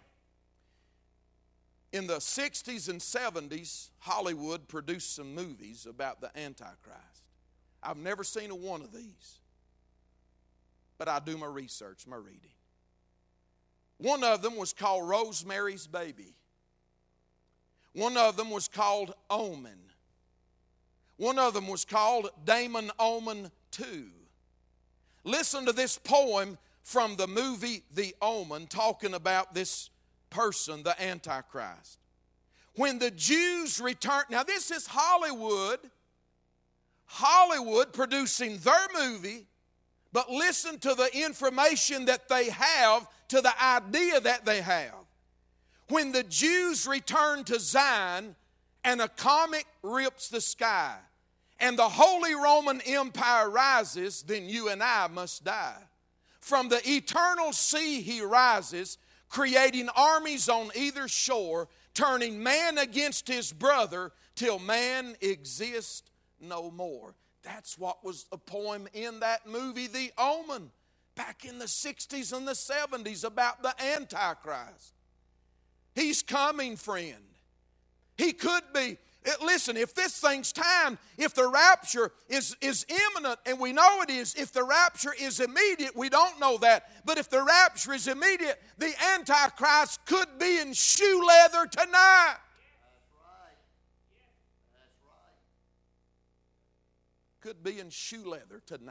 In the sixties and seventies, Hollywood produced some movies about the Antichrist. I've never seen a one of these. But I do my research, my reading. One of them was called Rosemary's Baby. One of them was called Omen. One of them was called Damon Omen two. Listen to this poem from the movie The Omen talking about this person, the Antichrist. When the Jews returned, now this is Hollywood, Hollywood producing their movie but listen to the information that they have, to the idea that they have. When the Jews return to Zion and a comet rips the sky and the Holy Roman Empire rises, then you and I must die. From the eternal sea he rises, creating armies on either shore, turning man against his brother till man exists no more. That's what was a poem in that movie, The Omen, back in the sixties and the seventies, about the Antichrist. He's coming, friend. He could be. Listen, if this thing's time, if the rapture is, is imminent, and we know it is, if the rapture is immediate, we don't know that. But if the rapture is immediate, the Antichrist could be in shoe leather tonight. Could be in shoe leather tonight.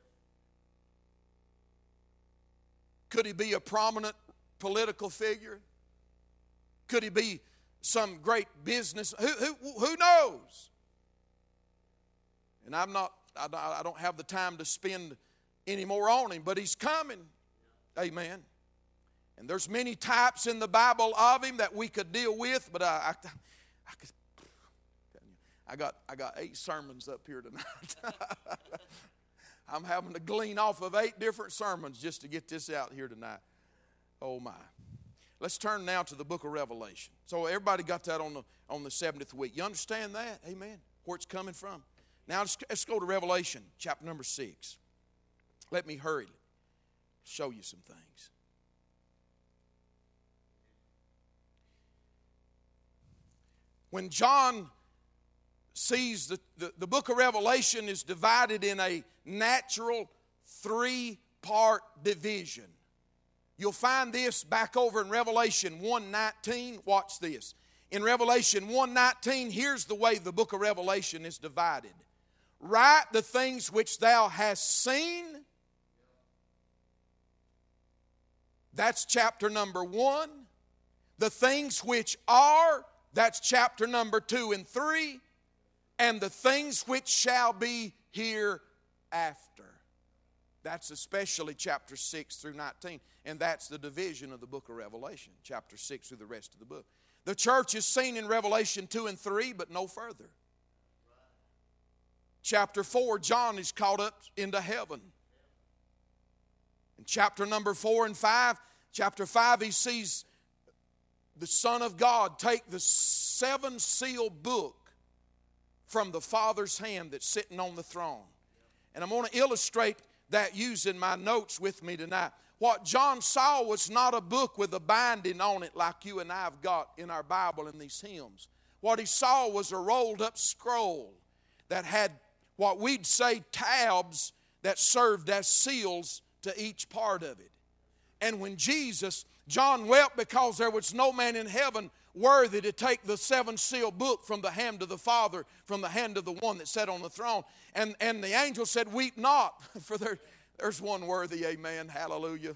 Could he be a prominent political figure? Could he be some great business? Who, who, who knows? And I'm not, I, I don't have the time to spend any more on him, but he's coming. Amen. And there's many types in the Bible of him that we could deal with, but I, I, I could. I got, I got eight sermons up here tonight. I'm having to glean off of eight different sermons just to get this out here tonight. Oh my. Let's turn now to the book of Revelation. So everybody got that on the, on the seventieth week. You understand that? Amen. Where it's coming from. Now let's, let's go to Revelation chapter number six. Let me hurry. Show you some things. When John sees the, the, the book of Revelation is divided in a natural three-part division. You'll find this back over in Revelation one nineteen. Watch this. In Revelation one nineteen, here's the way the book of Revelation is divided. Write the things which thou hast seen. That's chapter number one. The things which are, that's chapter number two and three. And the things which shall be hereafter. That's especially chapter six through nineteen. And that's the division of the book of Revelation, chapter six through the rest of the book. The church is seen in Revelation two and three, but no further. Chapter four, John is caught up into heaven. In chapter number four and five, chapter five, he sees the Son of God take the seven seal book from the Father's hand that's sitting on the throne. And I'm going to illustrate that using my notes with me tonight. What John saw was not a book with a binding on it like you and I have got in our Bible in these hymns. What he saw was a rolled up scroll that had what we'd say tabs that served as seals to each part of it. And when Jesus, John wept because there was no man in heaven worthy to take the seven seal book from the hand of the Father, from the hand of the one that sat on the throne. And, and the angel said, weep not, for there, there's one worthy, amen, hallelujah.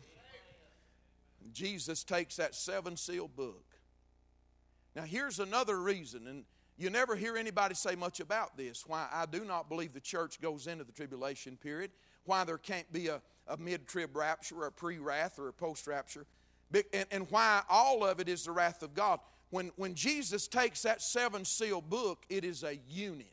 Jesus takes that seven seal book. Now here's another reason, and you never hear anybody say much about this, why I do not believe the church goes into the tribulation period, why there can't be a, a mid-trib rapture, or a pre-wrath, or a post-rapture, and, and why all of it is the wrath of God. When, when Jesus takes that seven seal book, it is a unit.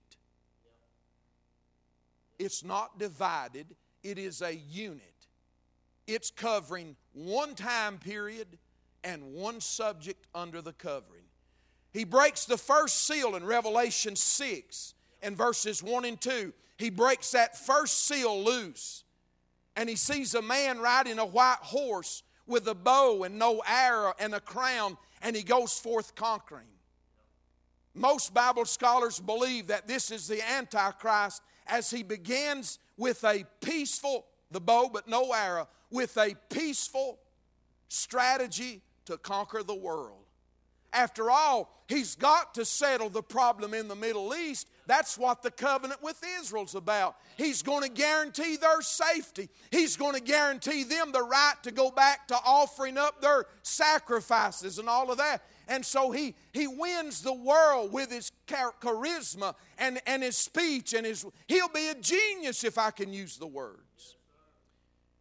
It's not divided. It is a unit. It's covering one time period and one subject under the covering. He breaks the first seal in Revelation six and verses one and two. He breaks that first seal loose. And he sees a man riding a white horse with a bow and no arrow and a crown, and he goes forth conquering. Most Bible scholars believe that this is the Antichrist as he begins with a peaceful, the bow but no arrow, with a peaceful strategy to conquer the world. After all, he's got to settle the problem in the Middle East. That's what the covenant with Israel's about. He's going to guarantee their safety. He's going to guarantee them the right to go back to offering up their sacrifices and all of that. And so he, he wins the world with his charisma and, and his speech. And his, he'll be a genius if I can use the words.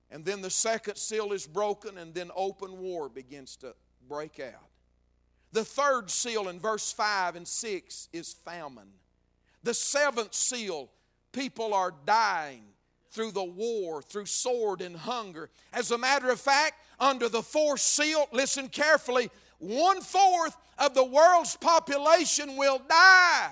And then the second seal is broken, and then open war begins to break out. The third seal in verse five and six is famine. The seventh seal, people are dying through the war, through sword and hunger. As a matter of fact, under the fourth seal, listen carefully, one-fourth of the world's population will die.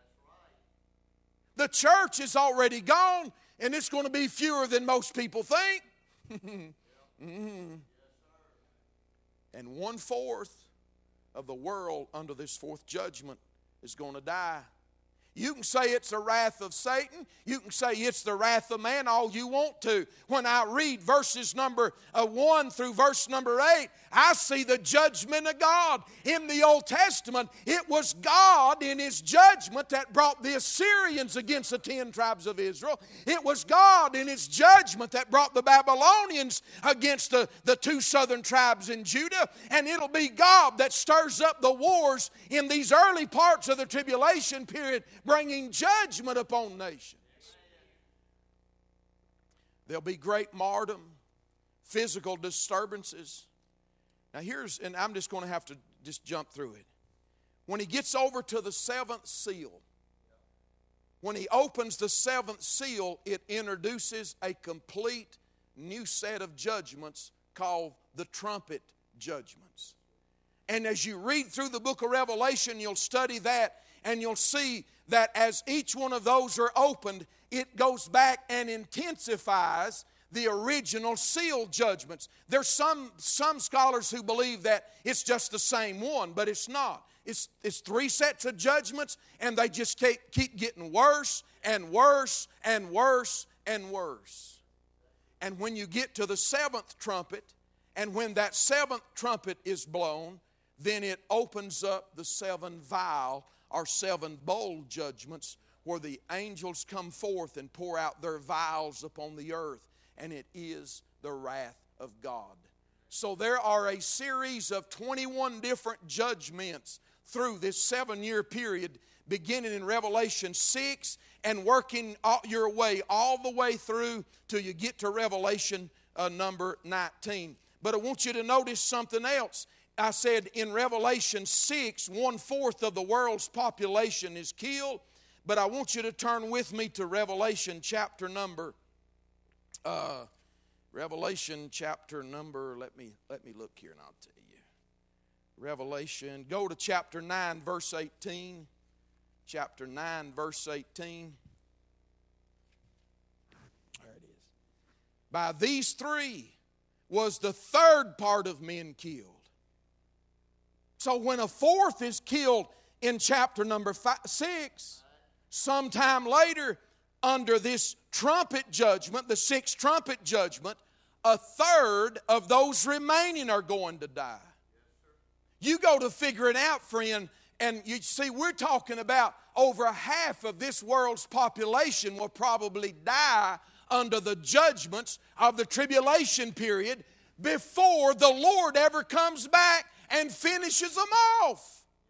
The church is already gone, and it's going to be fewer than most people think. mm-hmm. And one-fourth of the world under this fourth judgment is going to die. You can say it's the wrath of Satan. You can say it's the wrath of man all you want to. When I read verses number uh, one through verse number eight, I see the judgment of God. In the Old Testament, it was God in His judgment that brought the Assyrians against the ten tribes of Israel. It was God in His judgment that brought the Babylonians against the, the two southern tribes in Judah. And it'll be God that stirs up the wars in these early parts of the tribulation period, bringing judgment upon nations. There'll be great martyrdom, physical disturbances. Now here's, and I'm just going to have to just jump through it. When he gets over to the seventh seal, when he opens the seventh seal, it introduces a complete new set of judgments called the trumpet judgments. And as you read through the book of Revelation, you'll study that, and you'll see that as each one of those are opened, it goes back and intensifies the original seal judgments. There's some, some scholars who believe that it's just the same one, but it's not. It's, it's three sets of judgments, and they just keep, keep getting worse and worse and worse and worse. And when you get to the seventh trumpet, and when that seventh trumpet is blown, then it opens up the seven vial or seven bowl judgments, where the angels come forth and pour out their vials upon the earth, and it is the wrath of God. So there are a series of twenty-one different judgments through this seven-year period, beginning in Revelation six and working your way all the way through till you get to Revelation uh, number nineteen. But I want you to notice something else. I said in Revelation six, one-fourth of the world's population is killed. But I want you to turn with me to Revelation chapter number, uh, Revelation chapter number, let me, let me look here and I'll tell you. Revelation, go to chapter nine, verse eighteen. Chapter nine, verse eighteen. There it is. By these three was the third part of men killed. So when a fourth is killed in chapter number five, six, sometime later, under this trumpet judgment, the sixth trumpet judgment, a third of those remaining are going to die. You go to figure it out, friend, and you see we're talking about over half of this world's population will probably die under the judgments of the tribulation period before the Lord ever comes back and finishes them off.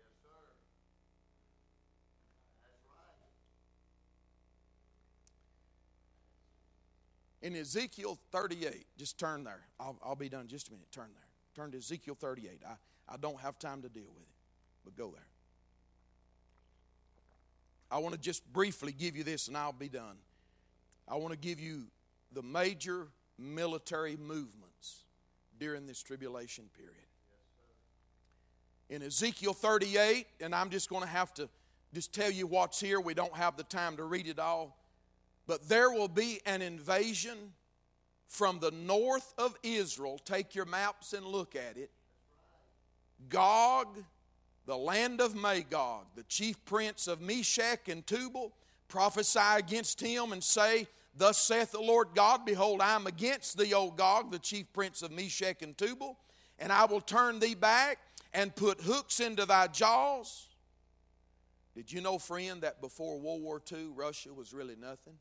In Ezekiel thirty-eight, just turn there. I'll, I'll be done in just a minute. Turn there. Turn to Ezekiel thirty-eight. I, I don't have time to deal with it, but go there. I want to just briefly give you this and I'll be done. I want to give you the major military movements during this tribulation period. In Ezekiel thirty-eight, and I'm just going to have to just tell you what's here. We don't have the time to read it all. But there will be an invasion from the north of Israel. Take your maps and look at it. Gog, the land of Magog, the chief prince of Meshech and Tubal, prophesy against him and say, Thus saith the Lord God, Behold, I am against thee, O Gog, the chief prince of Meshech and Tubal, and I will turn thee back and put hooks into thy jaws. Did you know, friend, that before World War Two, Russia was really nothing?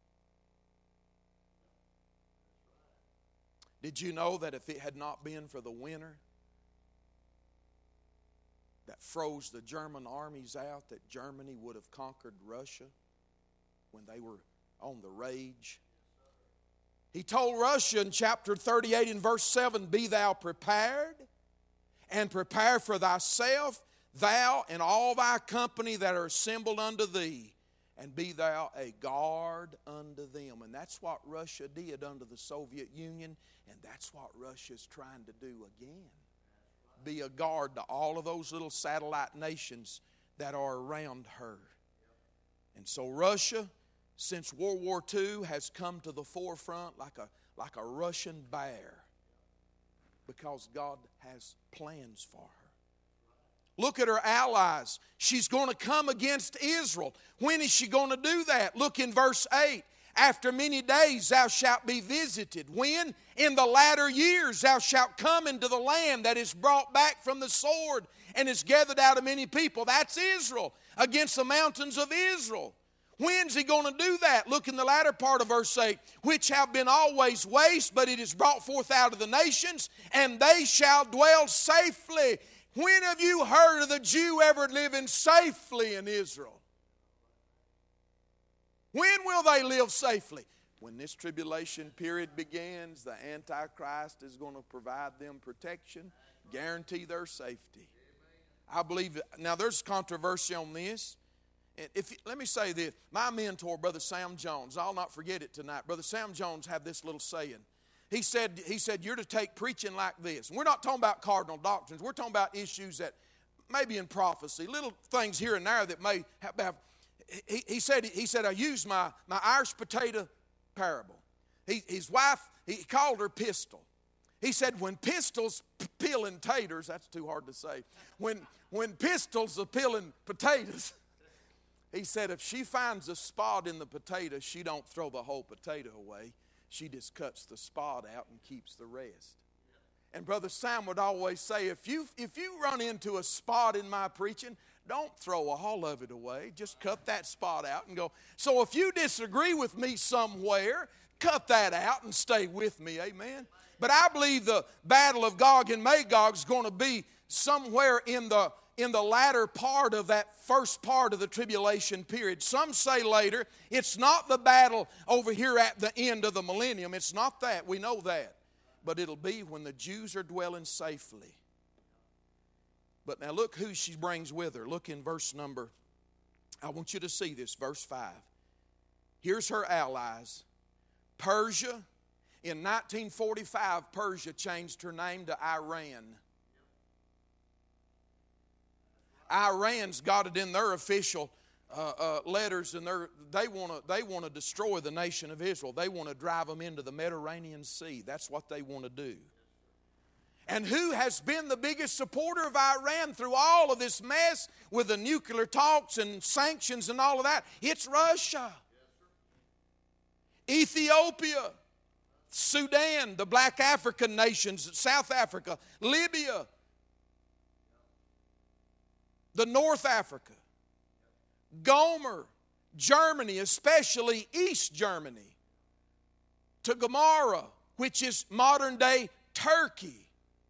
Did you know that if it had not been for the winter that froze the German armies out, that Germany would have conquered Russia when they were on the rage? He told Russia in chapter thirty-eight in verse seven, be thou prepared, and prepare for thyself, thou and all thy company that are assembled unto thee, and be thou a guard unto them. And that's what Russia did under the Soviet Union, and that's what Russia's trying to do again. Be a guard to all of those little satellite nations that are around her. And so Russia, since World War Two, has come to the forefront like a, like a Russian bear, because God has plans for her. Look at her allies. She's going to come against Israel. When is she going to do that? Look in verse eight. After many days thou shalt be visited. When? In the latter years thou shalt come into the land that is brought back from the sword and is gathered out of many people. That's Israel, against the mountains of Israel. When's he going to do that? Look in the latter part of verse eight. Which have been always waste, but it is brought forth out of the nations, and they shall dwell safely. When have you heard of the Jew ever living safely in Israel? When will they live safely? When this tribulation period begins, the Antichrist is going to provide them protection, guarantee their safety. I believe it. Now there's controversy on this. If, let me say this. My mentor, Brother Sam Jones, I'll not forget it tonight. Brother Sam Jones had this little saying. He said, he said, you're to take preaching like this. And we're not talking about cardinal doctrines. We're talking about issues that maybe in prophecy, little things here and there that may have, have he, he said, he said, I used my, my Irish potato parable. He, his wife, he called her Pistol. He said, when pistols peeling taters, that's too hard to say. When, when pistols are peeling potatoes, he said, if she finds a spot in the potato, she don't throw the whole potato away. She just cuts the spot out and keeps the rest. And Brother Sam would always say, if you, if you run into a spot in my preaching, don't throw all of it away. Just cut that spot out and go. So if you disagree with me somewhere, cut that out and stay with me. Amen. But I believe the battle of Gog and Magog is going to be somewhere in the in the latter part of that first part of the tribulation period. Some say later, it's not the battle over here at the end of the millennium. It's not that. We know that. But it'll be when the Jews are dwelling safely. But now look who she brings with her. Look in verse number, I want you to see this, verse five. Here's her allies. Persia. In nineteen forty-five, Persia changed her name to Iran. Iran's got it in their official uh, uh, letters, and they want to they want to destroy the nation of Israel. They want to drive them into the Mediterranean Sea. That's what they want to do. And who has been the biggest supporter of Iran through all of this mess with the nuclear talks and sanctions and all of that? It's Russia. Ethiopia, Sudan, the black African nations, South Africa, Libya, the North Africa, Gomer, Germany, especially East Germany, to Gomorrah, which is modern day Turkey.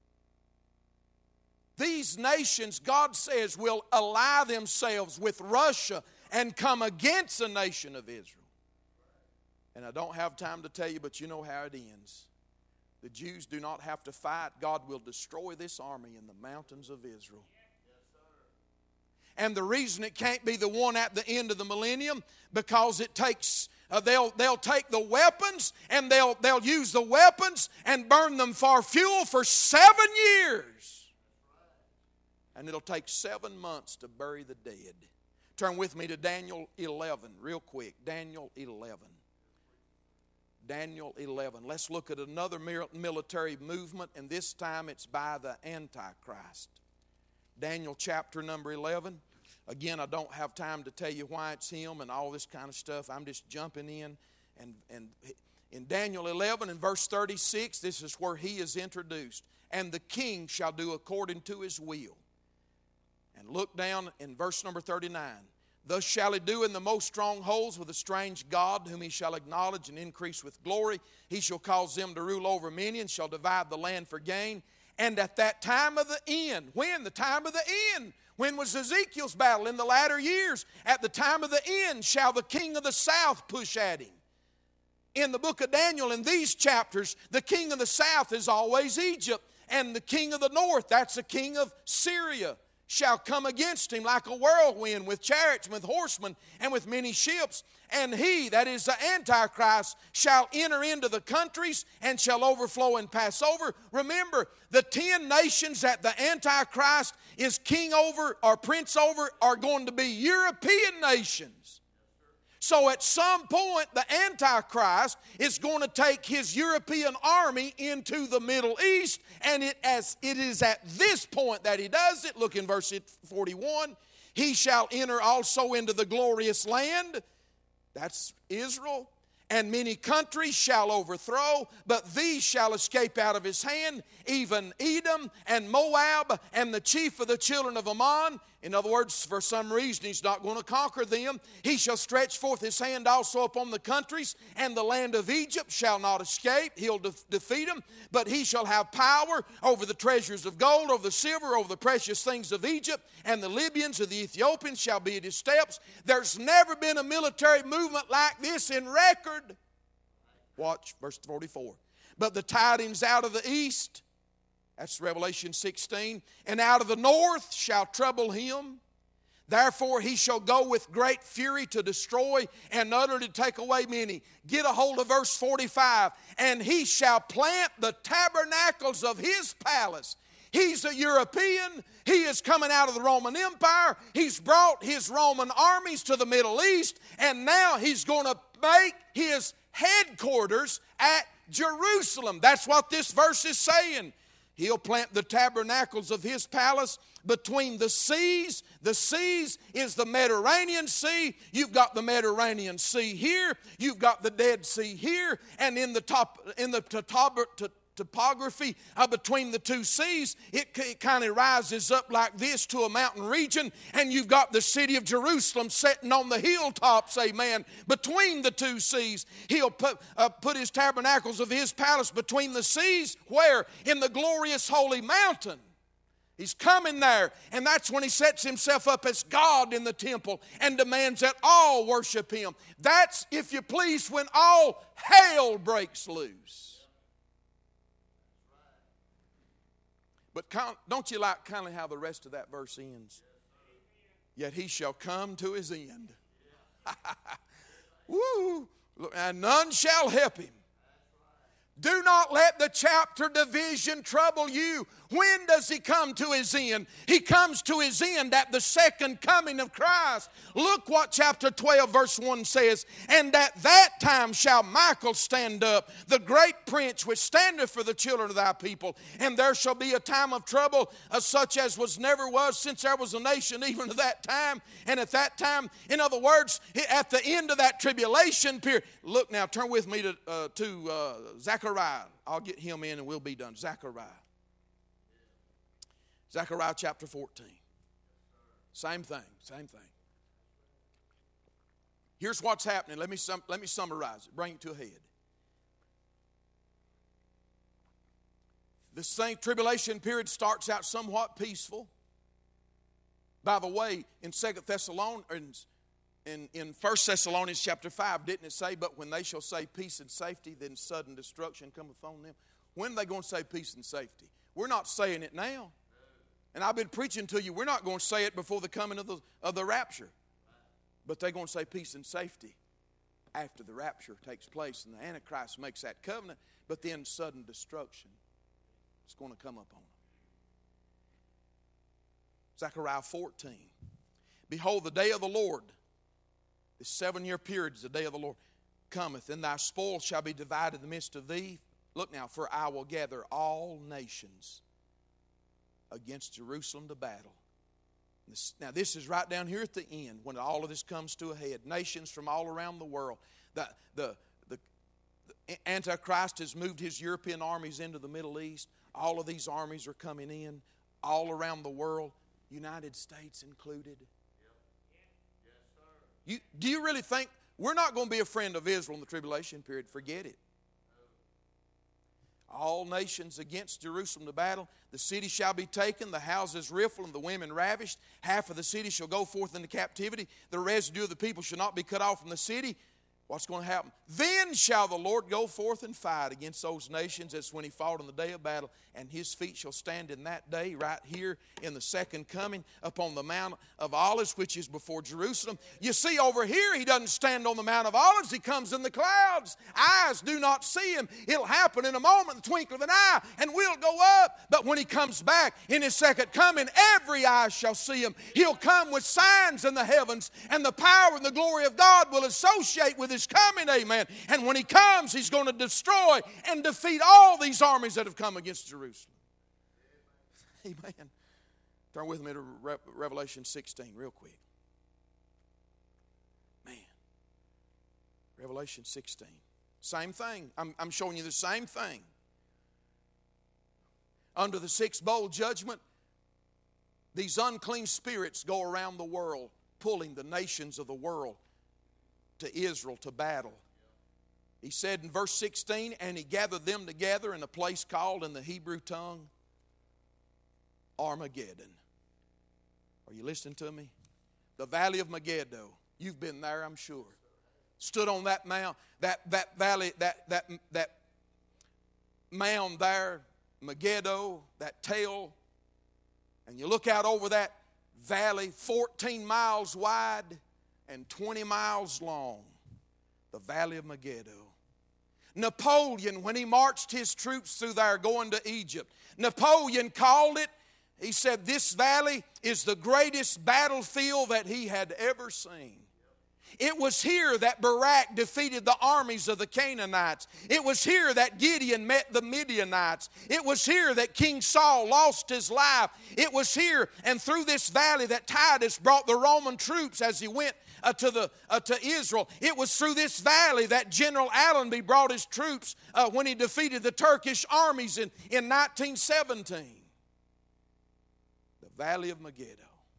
These nations, God says, will ally themselves with Russia and come against the nation of Israel. And I don't have time to tell you, but you know how it ends. The Jews do not have to fight. God will destroy this army in the mountains of Israel. And the reason it can't be the one at the end of the millennium, because it takes, uh, they'll, they'll take the weapons and they'll, they'll use the weapons and burn them for fuel for seven years. And it'll take seven months to bury the dead. Turn with me to Daniel eleven real quick. Daniel eleven. Daniel eleven. Let's look at another military movement, and this time it's by the Antichrist. Daniel chapter number eleven. Again, I don't have time to tell you why it's him and all this kind of stuff. I'm just jumping in. And, and in Daniel eleven and verse thirty-six, this is where he is introduced. And the king shall do according to his will. And look down in verse number thirty-nine. Thus shall he do in the most strongholds with a strange God, whom he shall acknowledge and increase with glory. He shall cause them to rule over many, and shall divide the land for gain. And at that time of the end, when? The time of the end. When was Ezekiel's battle? In the latter years. At the time of the end shall the king of the south push at him. in the book of Daniel, in these chapters, the king of the south is always Egypt. And the king of the north, that's the king of Syria, shall come against him like a whirlwind with chariots, with horsemen, and with many ships. And he, that is the Antichrist, shall enter into the countries and shall overflow and pass over. Remember, the ten nations that the Antichrist is king over or prince over are going to be European nations. So at some point, the Antichrist is going to take his European army into the Middle East, and it, as it is at this point that he does it, look in verse forty-one, he shall enter also into the glorious land, that's Israel, and many countries shall overthrow, but these shall escape out of his hand, even Edom and Moab and the chief of the children of Ammon. In other words, for some reason he's not going to conquer them. He shall stretch forth his hand also upon the countries, and the land of Egypt shall not escape. He'll de- defeat them, but he shall have power over the treasures of gold, over the silver, over the precious things of Egypt, and the Libyans and the Ethiopians shall be at his steps. There's never been a military movement like this in record. Watch verse forty-four. But the tidings out of the east, that's Revelation sixteen, and out of the north shall trouble him. Therefore he shall go with great fury to destroy and utterly take away many. Get a hold of verse forty-five. And he shall plant the tabernacles of his palace. He's a European. He is coming out of the Roman Empire. He's brought his Roman armies to the Middle East, and now he's going to make his headquarters at Jerusalem. That's what this verse is saying. He'll plant the tabernacles of his palace between the seas. The seas is the Mediterranean Sea. You've got the Mediterranean Sea here. You've got the Dead Sea here. And in the top, in the top, topography uh, between the two seas, it, it kind of rises up like this to a mountain region, and you've got the city of Jerusalem sitting on the hilltops, amen, between the two seas. He'll put, uh, put his tabernacles of his palace between the seas, where? In the glorious holy mountain. He's coming there, and that's when he sets himself up as God in the temple and demands that all worship him. That's, if you please, when all hell breaks loose. But don't you like kind of how the rest of that verse ends? Yet he shall come to his end. Woo! And none shall help him. Do not let the chapter division trouble you. When does he come to his end? He comes to his end at the second coming of Christ. Look what chapter twelve verse one says. And at that time shall Michael stand up, the great prince which standeth for the children of thy people. And there shall be a time of trouble uh, such as was never was since there was a nation even to that time. And at that time, in other words, at the end of that tribulation period. Look now, turn with me to, uh, to uh, Zechariah. I'll get him in and we'll be done. Zechariah. Zechariah chapter fourteen. Same thing, same thing. Here's what's happening. Let me, sum, let me summarize it, bring it to a head. This same tribulation period starts out somewhat peaceful. By the way, in Second Thessalonians, in, in First Thessalonians chapter five, didn't it say, but when they shall say peace and safety, then sudden destruction cometh on them? When are they going to say peace and safety? We're not saying it now. And I've been preaching to you, we're not going to say it before the coming of the, of the rapture. But they're going to say peace and safety after the rapture takes place and the Antichrist makes that covenant. But then sudden destruction is going to come up on them. Zechariah fourteen. Behold, the day of the Lord, this seven-year period is the day of the Lord, cometh, and thy spoil shall be divided in the midst of thee. Look now, for I will gather all nations against Jerusalem to battle. This, now this is right down here at the end when all of this comes to a head. Nations from all around the world. The, the, the, the Antichrist has moved his European armies into the Middle East. All of these armies are coming in all around the world, United States included. You, do you really think we're not going to be a friend of Israel in the tribulation period? Forget it. All nations against Jerusalem to battle. The city shall be taken, the houses rifled, and the women ravished. Half of the city shall go forth into captivity. The residue of the people shall not be cut off from the city. What's going to happen? Then shall the Lord go forth and fight against those nations as when he fought in the day of battle, and his feet shall stand in that day right here in the second coming upon the Mount of Olives, which is before Jerusalem. You see, over here he doesn't stand on the Mount of Olives. He comes in the clouds. Eyes do not see him. It'll happen in a moment, the twinkle of an eye, and we'll go up. But when he comes back in his second coming, every eye shall see him. He'll come with signs in the heavens, and the power and the glory of God will associate with his coming, amen. And when he comes, he's going to destroy and defeat all these armies that have come against Jerusalem. Amen. Turn with me to Re- Revelation sixteen real quick. Man. Revelation sixteen. Same thing. I'm, I'm showing you the same thing. Under the sixth bowl judgment, these unclean spirits go around the world, pulling the nations of the world to Israel to battle. He said in verse sixteen, and he gathered them together in a place called in the Hebrew tongue Armageddon. Are you listening to me? The valley of Megiddo. You've been there, I'm sure. Stood on that mount, that, that valley, that, that, that mound there, Megiddo, that tail, and you look out over that valley, fourteen miles wide and twenty miles long, the valley of Megiddo. Napoleon, when he marched his troops through there going to Egypt, Napoleon called it, he said this valley is the greatest battlefield that he had ever seen. It was here that Barak defeated the armies of the Canaanites. It was here that Gideon met the Midianites. It was here that King Saul lost his life. It was here and through this valley that Titus brought the Roman troops as he went uh, to, the, uh, to Israel. It was through this valley that General Allenby brought his troops uh, when he defeated the Turkish armies in, in nineteen seventeen. The valley of Megiddo.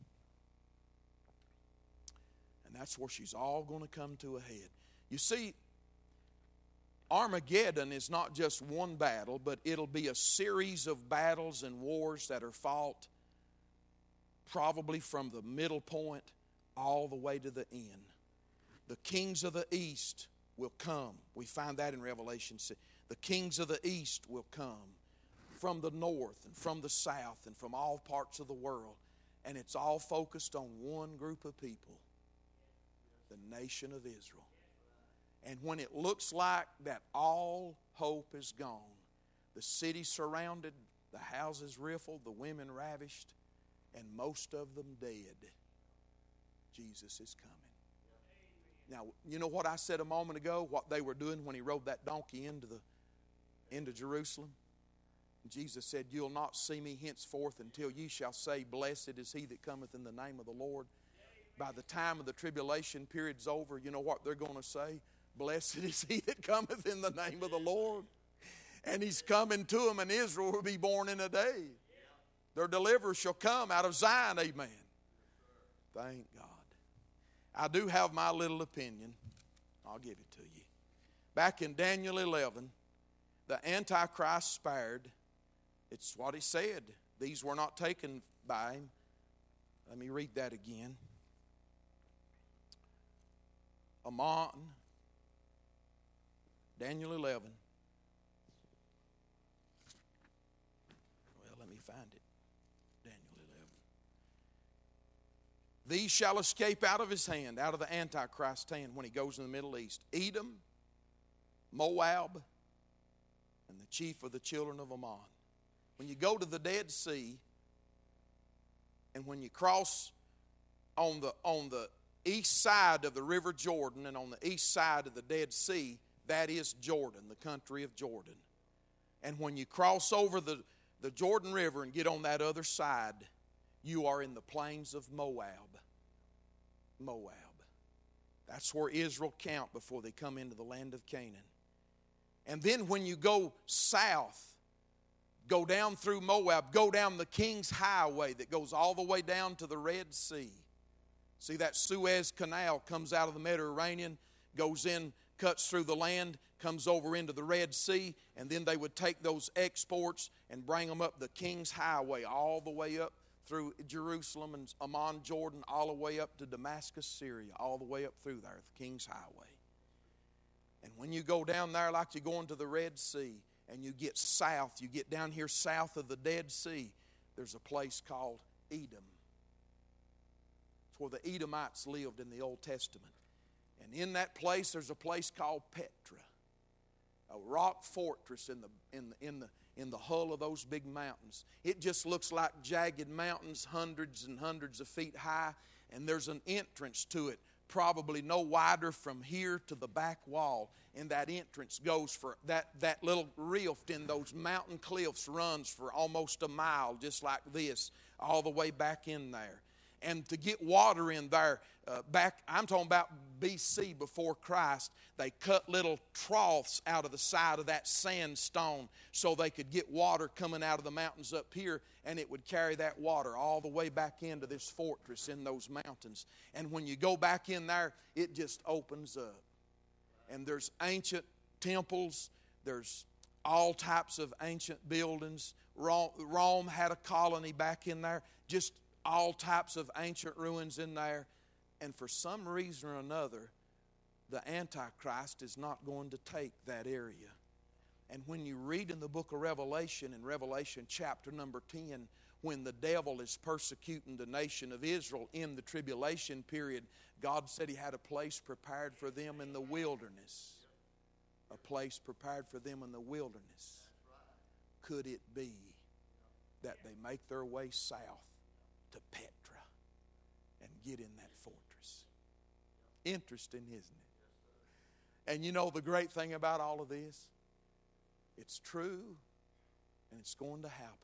And that's where she's all going to come to a head. You see, Armageddon is not just one battle, but it'll be a series of battles and wars that are fought probably from the middle point all the way to the end. The kings of the east will come. We find that in Revelation six. The kings of the east will come from the north and from the south and from all parts of the world. And it's all focused on one group of people. The nation of Israel. And when it looks like that all hope is gone, the city surrounded, the houses riffled, the women ravished, and most of them dead, Jesus is coming. Now, you know what I said a moment ago, what they were doing when he rode that donkey into the into Jerusalem? Jesus said, you'll not see me henceforth until ye shall say, blessed is he that cometh in the name of the Lord. By the time of the tribulation period's over, you know what they're going to say? Blessed is he that cometh in the name of the Lord. And he's coming to them, and Israel will be born in a day. Their deliverer shall come out of Zion, amen. Thank God. I do have my little opinion. I'll give it to you. Back in Daniel eleven, the Antichrist spared. It's what he said. These were not taken by him. Let me read that again. Amon, Daniel eleven. Well, let me find it. Daniel eleven. These shall escape out of his hand, out of the Antichrist's hand when he goes in the Middle East. Edom, Moab, and the chief of the children of Ammon. When you go to the Dead Sea, and when you cross on the on the east side of the river Jordan and on the east side of the Dead Sea, that is Jordan, the country of Jordan. And when you cross over the, the Jordan River and get on that other side, you are in the plains of Moab. Moab. That's where Israel camped before they come into the land of Canaan. And then when you go south, go down through Moab, go down the King's Highway that goes all the way down to the Red Sea. See, that Suez Canal comes out of the Mediterranean, goes in, cuts through the land, comes over into the Red Sea, and then they would take those exports and bring them up the King's Highway all the way up through Jerusalem and Ammon, Jordan, all the way up to Damascus, Syria, all the way up through there, the King's Highway. And when you go down there like you're going to the Red Sea, and you get south, you get down here south of the Dead Sea, there's a place called Edom. It's where the Edomites lived in the Old Testament. And in that place, there's a place called Petra, a rock fortress in the in the in the in the hull of those big mountains. It just looks like jagged mountains, hundreds and hundreds of feet high, and there's an entrance to it, probably no wider from here to the back wall. And that entrance goes for that that little rift in those mountain cliffs runs for almost a mile, just like this, all the way back in there. And to get water in there, uh, back, I'm talking about B C, before Christ, they cut little troughs out of the side of that sandstone so they could get water coming out of the mountains up here, and it would carry that water all the way back into this fortress in those mountains. And when you go back in there, it just opens up. And there's ancient temples, there's all types of ancient buildings. Rome, Rome had a colony back in there, just all types of ancient ruins in there. And for some reason or another, the Antichrist is not going to take that area. And when you read in the book of Revelation, in Revelation chapter number ten, when the devil is persecuting the nation of Israel in the tribulation period, God said He had a place prepared for them in the wilderness. A place prepared for them in the wilderness. Could it be that they make their way south to Petra and get in that fortress? Interesting, isn't it? And you know the great thing about all of this? It's true, and it's going to happen.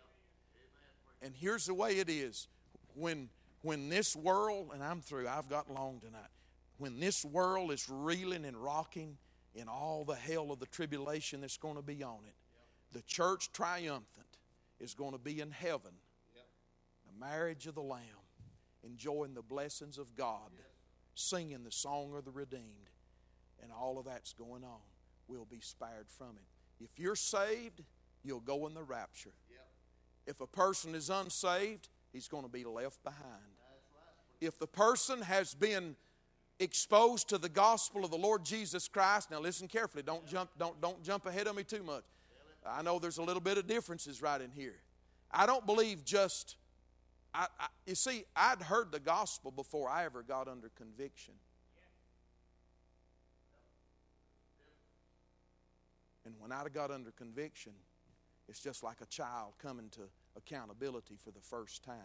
And here's the way it is. When, when this world, and I'm through, I've got long tonight. When this world is reeling and rocking in all the hell of the tribulation that's going to be on it, the church triumphant is going to be in heaven, the marriage of the Lamb, enjoying the blessings of God, singing the song of the redeemed, and all of that's going on. We'll be spared from it. If you're saved, you'll go in the rapture. If a person is unsaved, he's going to be left behind. If the person has been exposed to the gospel of the Lord Jesus Christ, now listen carefully, don't jump, don't, don't jump ahead of me too much. I know there's a little bit of differences right in here. I don't believe just, I, I, you see, I'd heard the gospel before I ever got under conviction. And when I got under conviction, it's just like a child coming to accountability for the first time.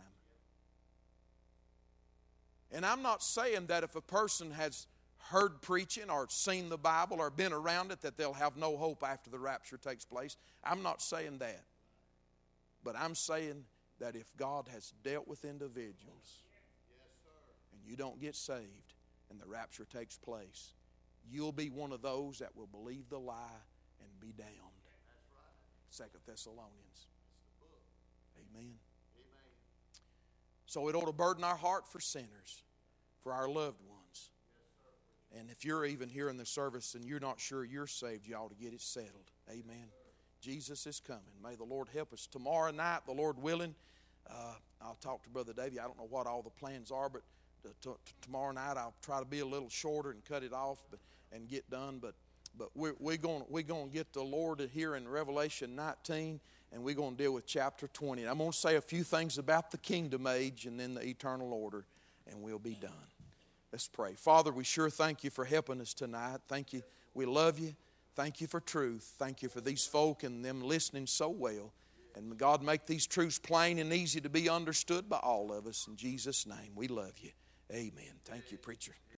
And I'm not saying that if a person has heard preaching or seen the Bible or been around it that they'll have no hope after the rapture takes place. I'm not saying that. But I'm saying that if God has dealt with individuals and you don't get saved and the rapture takes place, you'll be one of those that will believe the lie and be damned. Second Thessalonians. Amen. So it ought to burden our heart for sinners, for our loved ones. And if you're even here in the service and you're not sure you're saved, you ought to get it settled. Amen. Jesus is coming. May the Lord help us. Tomorrow night, the Lord willing, uh, I'll talk to Brother Davey. I don't know what all the plans are, but t- t- tomorrow night I'll try to be a little shorter and cut it off but, and get done. But but we're, we're going we're going to get the Lord here in Revelation nineteen, and we're going to deal with chapter twenty. And I'm going to say a few things about the kingdom age and then the eternal order, and we'll be done. Let's pray. Father, we sure thank you for helping us tonight. Thank you. We love you. Thank you for truth. Thank you for these folk and them listening so well. And God, make these truths plain and easy to be understood by all of us. In Jesus' name, we love you. Amen. Thank you, preacher.